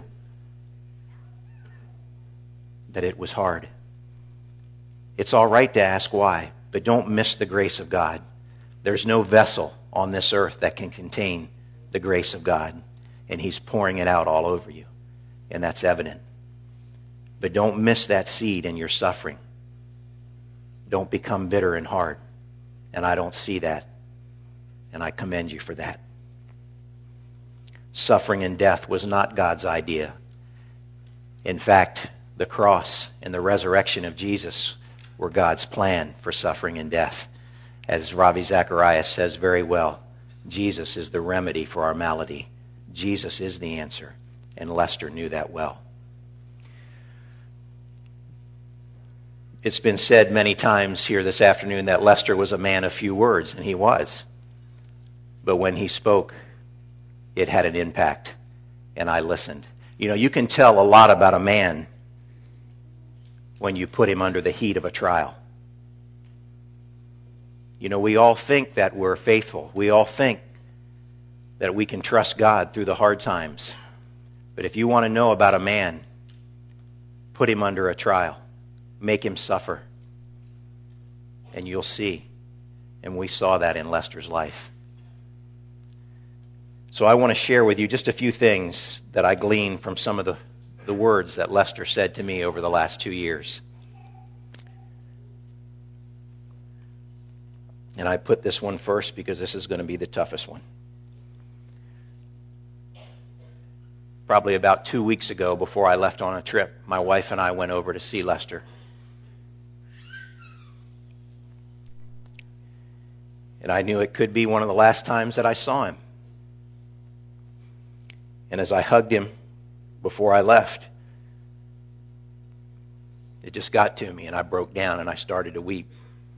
that it was hard. It's all right to ask why, but don't miss the grace of God. There's no vessel on this earth that can contain the grace of God, and He's pouring it out all over you, and that's evident. But don't miss that seed in your suffering. Don't become bitter and hard, and I don't see that, and I commend you for that. Suffering and death was not God's idea. In fact, the cross and the resurrection of Jesus were God's plan for suffering and death. As Ravi Zacharias says very well, Jesus is the remedy for our malady. Jesus is the answer, and Lester knew that well. It's been said many times here this afternoon that Lester was a man of few words, and he was. But when he spoke, it had an impact, and I listened. You know, you can tell a lot about a man when you put him under the heat of a trial. You know, we all think that we're faithful. We all think that we can trust God through the hard times. But if you want to know about a man, put him under a trial. Make him suffer. And you'll see. And we saw that in Lester's life. So I want to share with you just a few things that I gleaned from some of the words that Lester said to me over the last 2 years. And I put this one first because this is going to be the toughest one. Probably about 2 weeks ago, before I left on a trip, my wife and I went over to see Lester. And I knew it could be one of the last times that I saw him. And as I hugged him before I left, it just got to me, and I broke down, and I started to weep.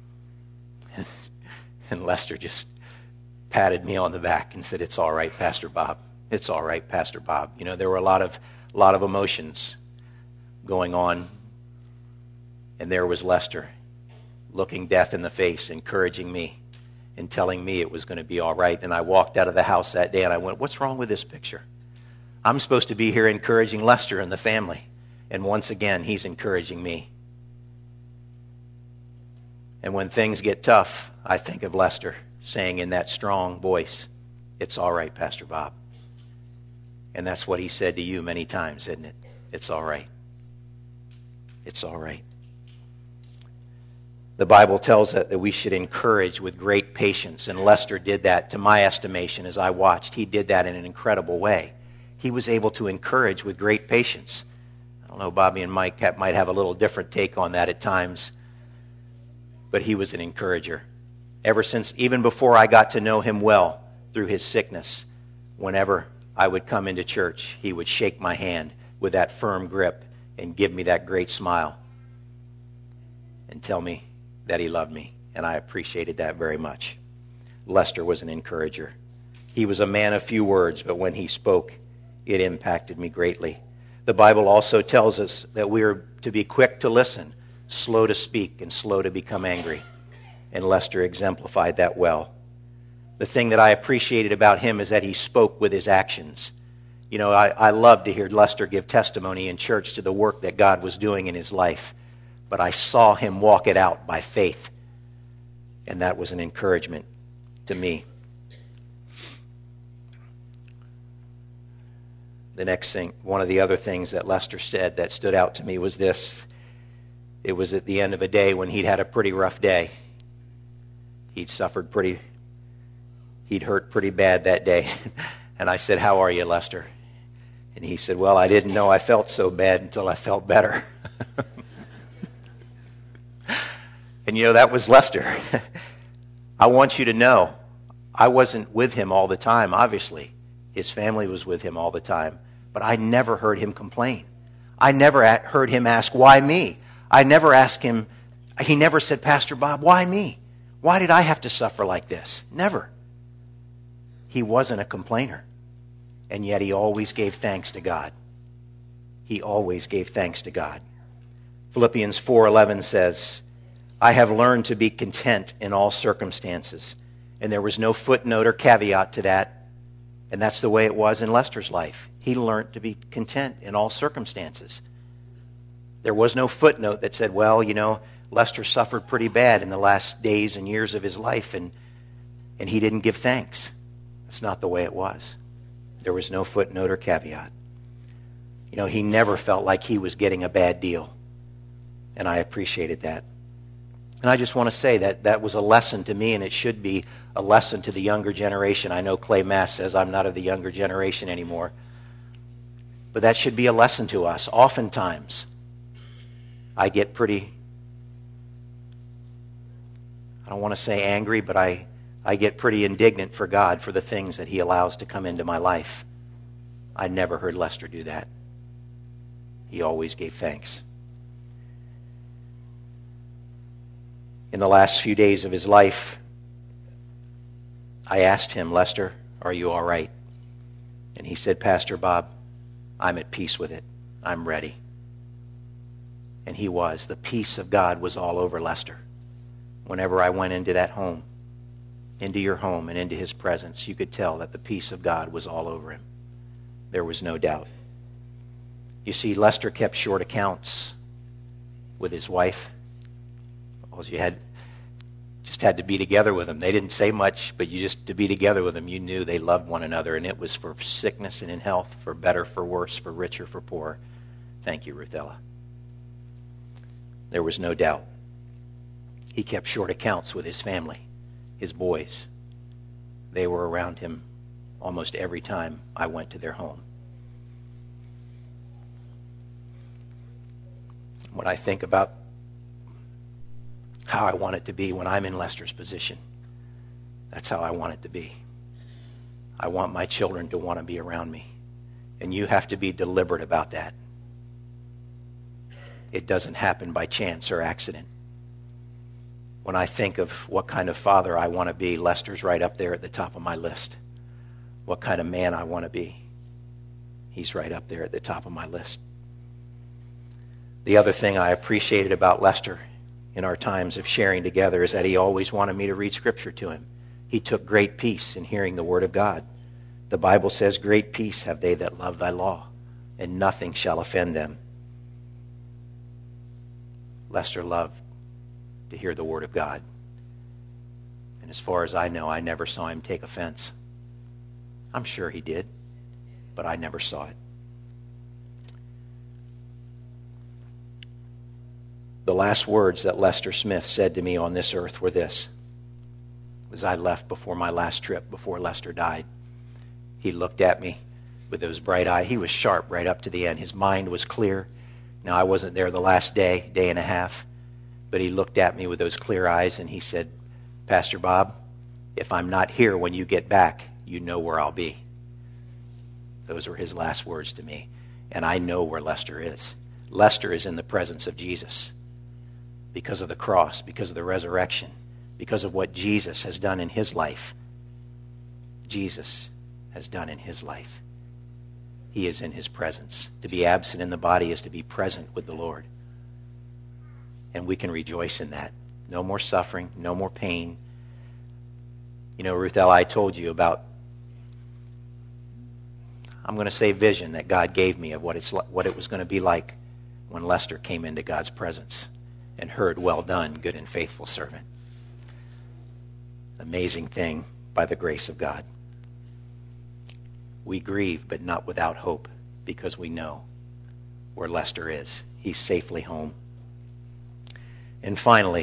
And Lester just patted me on the back and said, "It's all right, Pastor Bob. It's all right, Pastor Bob." You know, there were a lot of emotions going on, and there was Lester looking death in the face, encouraging me and telling me it was going to be all right. And I walked out of the house that day and I went, what's wrong with this picture? I'm supposed to be here encouraging Lester and the family. And once again, he's encouraging me. And when things get tough, I think of Lester saying in that strong voice, it's all right, Pastor Bob. And that's what he said to you many times, isn't it? It's all right. It's all right. The Bible tells us that we should encourage with great patience, and Lester did that, to my estimation, as I watched. He did that in an incredible way. He was able to encourage with great patience. I don't know, Bobby and Mike might have a little different take on that at times, but he was an encourager. Ever since, even before I got to know him well through his sickness, whenever I would come into church, he would shake my hand with that firm grip and give me that great smile and tell me that he loved me, and I appreciated that very much. Lester was an encourager. He was a man of few words, but when he spoke, it impacted me greatly. The Bible also tells us that we are to be quick to listen, slow to speak, and slow to become angry. And Lester exemplified that well. The thing that I appreciated about him is that he spoke with his actions. You know, I love to hear Lester give testimony in church to the work that God was doing in his life. But I saw him walk it out by faith. And that was an encouragement to me. The next thing, one of the other things that Lester said that stood out to me was this. It was at the end of a day when he'd had a pretty rough day. He'd hurt pretty bad that day. And I said, how are you, Lester? And he said, well, I didn't know I felt so bad until I felt better. And you know, that was Lester. I want you to know, I wasn't with him all the time, obviously. His family was with him all the time. But I never heard him complain. I never heard him ask, why me? I never asked him, he never said, Pastor Bob, why me? Why did I have to suffer like this? Never. He wasn't a complainer. And yet he always gave thanks to God. He always gave thanks to God. Philippians 4:11 says, I have learned to be content in all circumstances. And there was no footnote or caveat to that. And that's the way it was in Lester's life. He learned to be content in all circumstances. There was no footnote that said, well, you know, Lester suffered pretty bad in the last days and years of his life, and he didn't give thanks. That's not the way it was. There was no footnote or caveat. You know, he never felt like he was getting a bad deal. And I appreciated that. And I just want to say that that was a lesson to me, and it should be a lesson to the younger generation. I know Clay Mass says I'm not of the younger generation anymore. But that should be a lesson to us. Oftentimes, I get pretty, I don't want to say angry, but I get pretty indignant for God for the things that he allows to come into my life. I never heard Lester do that. He always gave thanks. In the last few days of his life, I asked him, Lester, are you all right? And he said, Pastor Bob, I'm at peace with it. I'm ready. And he was. The peace of God was all over Lester. Whenever I went into that home, into your home and into his presence, you could tell that the peace of God was all over him. There was no doubt. You see, Lester kept short accounts with his wife. Well, you just had to be together with them. They didn't say much, but you just to be together with them, you knew they loved one another, and it was for sickness and in health, for better, for worse, for richer, for poor. Thank you, Ruthella. There was no doubt. He kept short accounts with his family, his boys. They were around him almost every time I went to their home. When I think about how I want it to be when I'm in Lester's position, that's how I want it to be. I want my children to want to be around me. And you have to be deliberate about that. It doesn't happen by chance or accident. When I think of what kind of father I want to be, Lester's right up there at the top of my list. What kind of man I want to be, he's right up there at the top of my list. The other thing I appreciated about Lester in our times of sharing together is that he always wanted me to read Scripture to him. He took great peace in hearing the word of God. The Bible says, great peace have they that love thy law, and nothing shall offend them. Lester loved to hear the word of God. And as far as I know, I never saw him take offense. I'm sure he did, but I never saw it. The last words that Lester Smith said to me on this earth were this. As I left before my last trip, before Lester died, he looked at me with those bright eyes. He was sharp right up to the end. His mind was clear. Now, I wasn't there the last day and a half, but he looked at me with those clear eyes and he said, Pastor Bob, if I'm not here when you get back, you know where I'll be. Those were his last words to me. And I know where Lester is. Lester is in the presence of Jesus because of the cross, because of the resurrection, because of what Jesus has done in his life. Jesus has done in his life. He is in his presence. To be absent in the body is to be present with the Lord. And we can rejoice in that. No more suffering, no more pain. You know, Ruthella, I told you about, I'm going to say vision that God gave me of what it was going to be like when Lester came into God's presence and heard, well done, good and faithful servant. Amazing thing by the grace of God. We grieve, but not without hope, because we know where Lester is. He's safely home. And finally,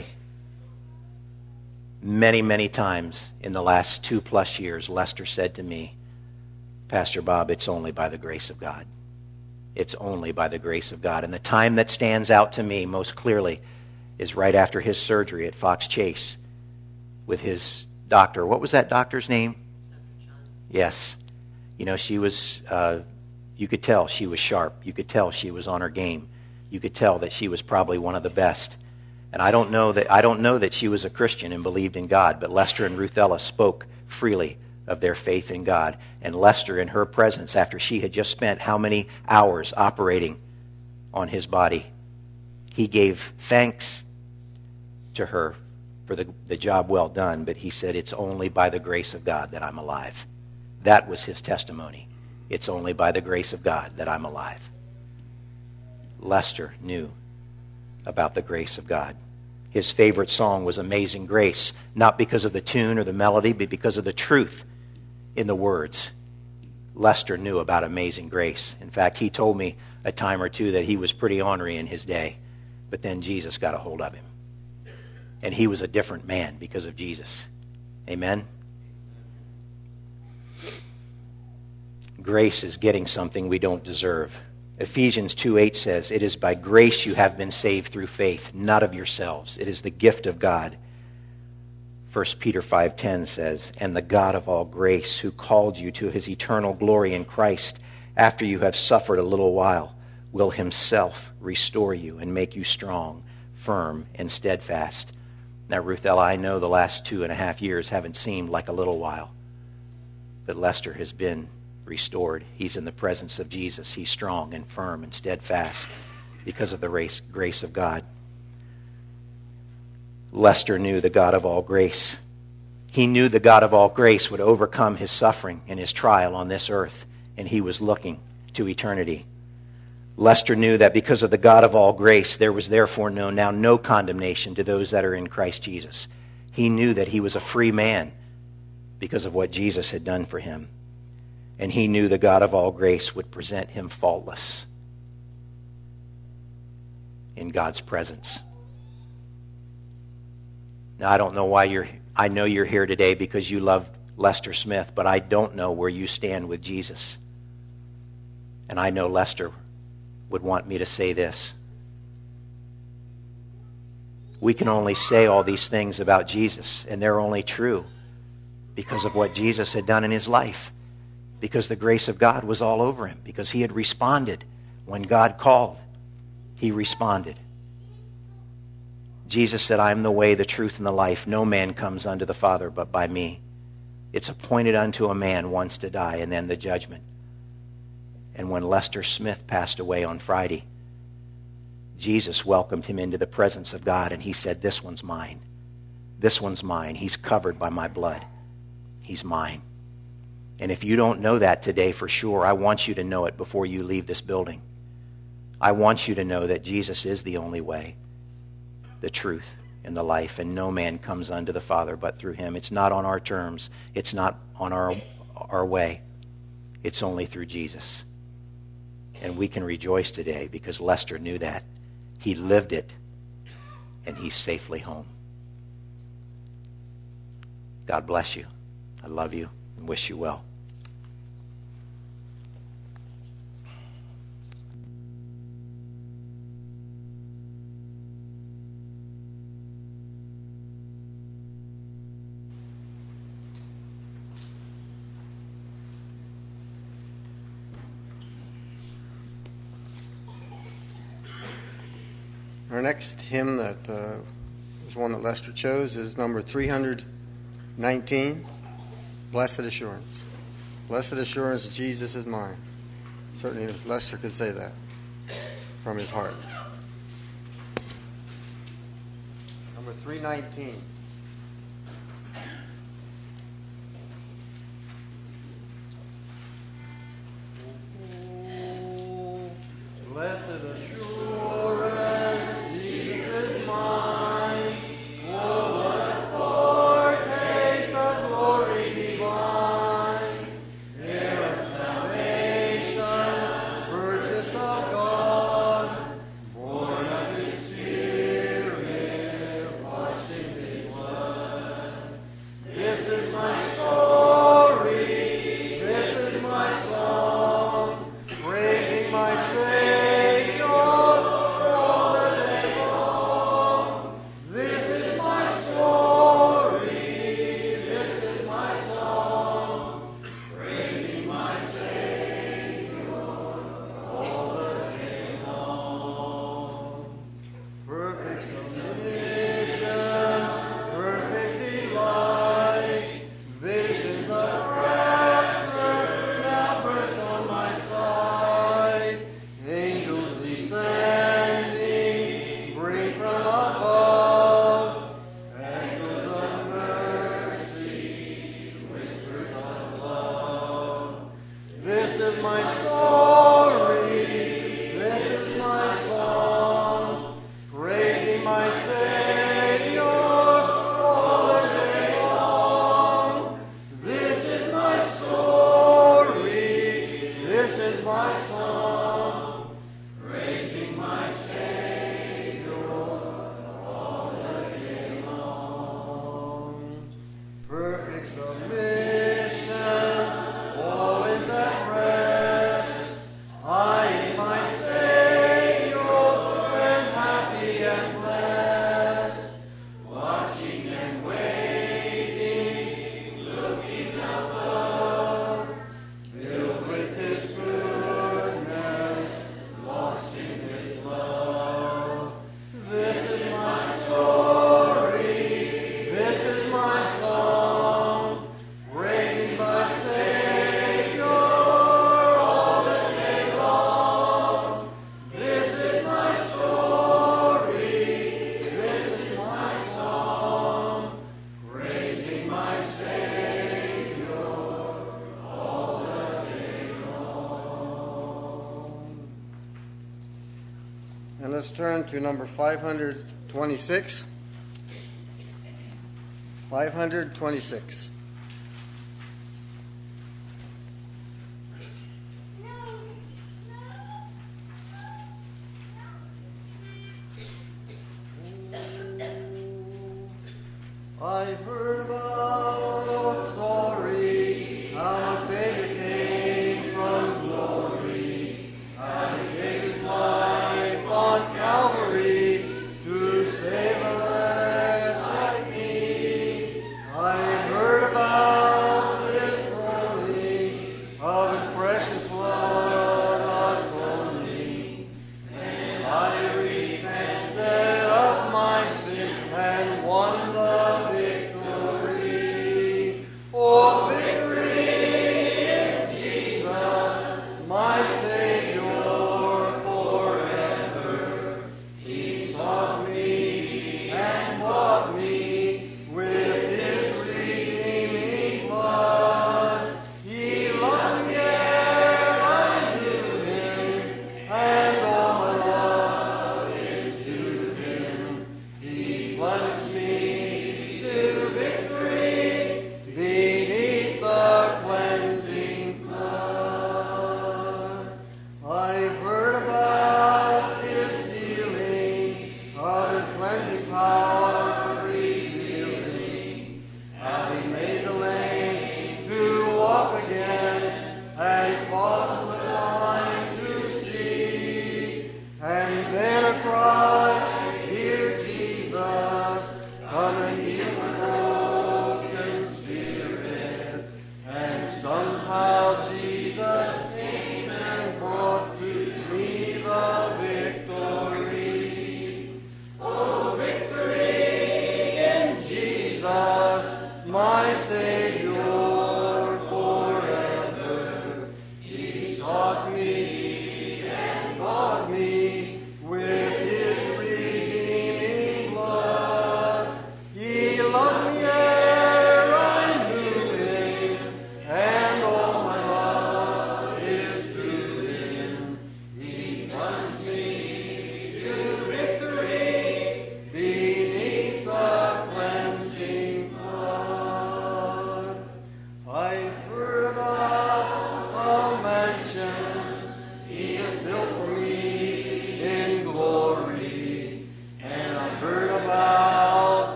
many, many times in the last 2+ years, Lester said to me, Pastor Bob, it's only by the grace of God. It's only by the grace of God. And the time that stands out to me most clearly is right after his surgery at Fox Chase with his doctor. What was that doctor's name? Yes. You know, she was, you could tell she was sharp. You could tell she was on her game. You could tell that she was probably one of the best. And I don't know that she was a Christian and believed in God, but Lester and Ruthella spoke freely of their faith in God. And Lester, in her presence, after she had just spent how many hours operating on his body, he gave thanks to her for the job well done, but he said, it's only by the grace of God that I'm alive. That was his testimony. It's only by the grace of God that I'm alive. Lester knew about the grace of God. His favorite song was Amazing Grace, not because of the tune or the melody, but because of the truth in the words. Lester knew about Amazing Grace. In fact, he told me a time or two that he was pretty ornery in his day, but then Jesus got a hold of him. And he was a different man because of Jesus. Amen? Grace is getting something we don't deserve. Ephesians 2:8 says, it is by grace you have been saved through faith, not of yourselves. It is the gift of God. 1 Peter 5:10 says, and the God of all grace, who called you to his eternal glory in Christ, after you have suffered a little while, will himself restore you and make you strong, firm, and steadfast. Now, Ruthella, I know the last 2.5 years haven't seemed like a little while, but Lester has been restored. He's in the presence of Jesus. He's strong and firm and steadfast because of the grace of God. Lester knew the God of all grace. He knew the God of all grace would overcome his suffering and his trial on this earth, and he was looking to eternity. Lester knew that because of the God of all grace, there was therefore now no condemnation to those that are in Christ Jesus. He knew that he was a free man because of what Jesus had done for him. And he knew the God of all grace would present him faultless in God's presence. Now, I don't know why I know you're here today because you love Lester Smith, but I don't know where you stand with Jesus. And I know Lester would want me to say this. We can only say all these things about Jesus, and they're only true because of what Jesus had done in his life, because the grace of God was all over him, because he had responded when God called. He responded. Jesus said, I am the way, the truth, and the life. No man comes unto the Father but by me. It's appointed unto a man once to die, and then the judgment. And when Lester Smith passed away on Friday, Jesus welcomed him into the presence of God, and he said, this one's mine. This one's mine. He's covered by my blood. He's mine. And if you don't know that today for sure, I want you to know it before you leave this building. I want you to know that Jesus is the only way, the truth, and the life, and no man comes unto the Father but through him. It's not on our terms. It's not on our way. It's only through Jesus. And we can rejoice today because Lester knew that. He lived it, and he's safely home. God bless you. I love you and wish you well. Our next hymn that is one that Lester chose is number 319, Blessed Assurance. Blessed assurance, Jesus is mine. Certainly Lester could say that from his heart. Number 319. Blessed assurance. And let's turn to number 526. 526. I've heard about old story, how a Savior came from glory, and he gave his life on Calvary to save a wretch like me. I've heard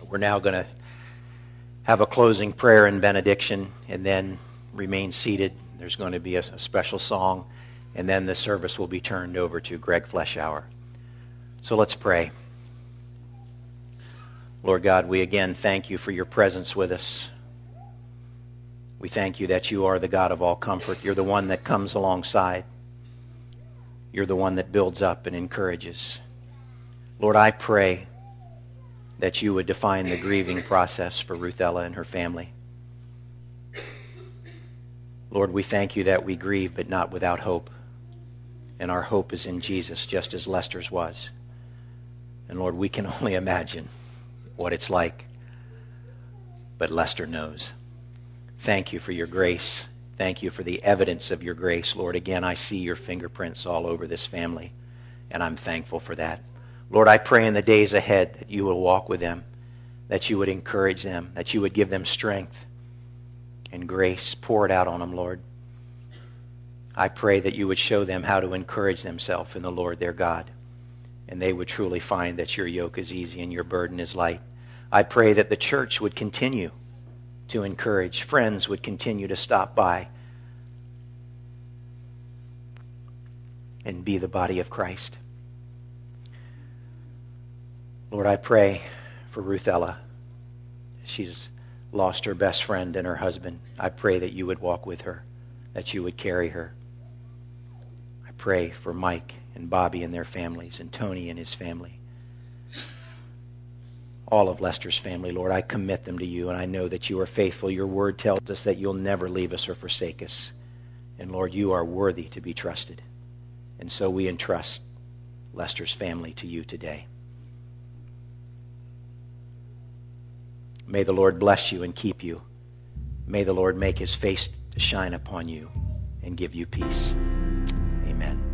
We're now going to have a closing prayer and benediction, and then remain seated. There's going to be a special song, and then the service will be turned over to Greg Fleschauer. So let's pray. Lord God, we again thank you for your presence with us. We thank you that you are the God of all comfort. You're the one that comes alongside. You're the one that builds up and encourages. Lord, I pray that you would define the grieving process for Ruthella and her family. Lord, we thank you that we grieve, but not without hope. And our hope is in Jesus, just as Lester's was. And Lord, we can only imagine what it's like, but Lester knows. Thank you for your grace. Thank you for the evidence of your grace. Lord, again, I see your fingerprints all over this family, and I'm thankful for that. Lord, I pray in the days ahead that you will walk with them, that you would encourage them, that you would give them strength and grace. Pour it out on them, Lord. I pray that you would show them how to encourage themselves in the Lord their God, and they would truly find that your yoke is easy and your burden is light. I pray that the church would continue to encourage. Friends would continue to stop by and be the body of Christ. Lord, I pray for Ruthella. She's lost her best friend and her husband. I pray that you would walk with her, that you would carry her. I pray for Mike and Bobby and their families, and Tony and his family. All of Lester's family, Lord, I commit them to you, and I know that you are faithful. Your word tells us that you'll never leave us or forsake us. And Lord, you are worthy to be trusted. And so we entrust Lester's family to you today. May the Lord bless you and keep you. May the Lord make his face to shine upon you and give you peace. Amen.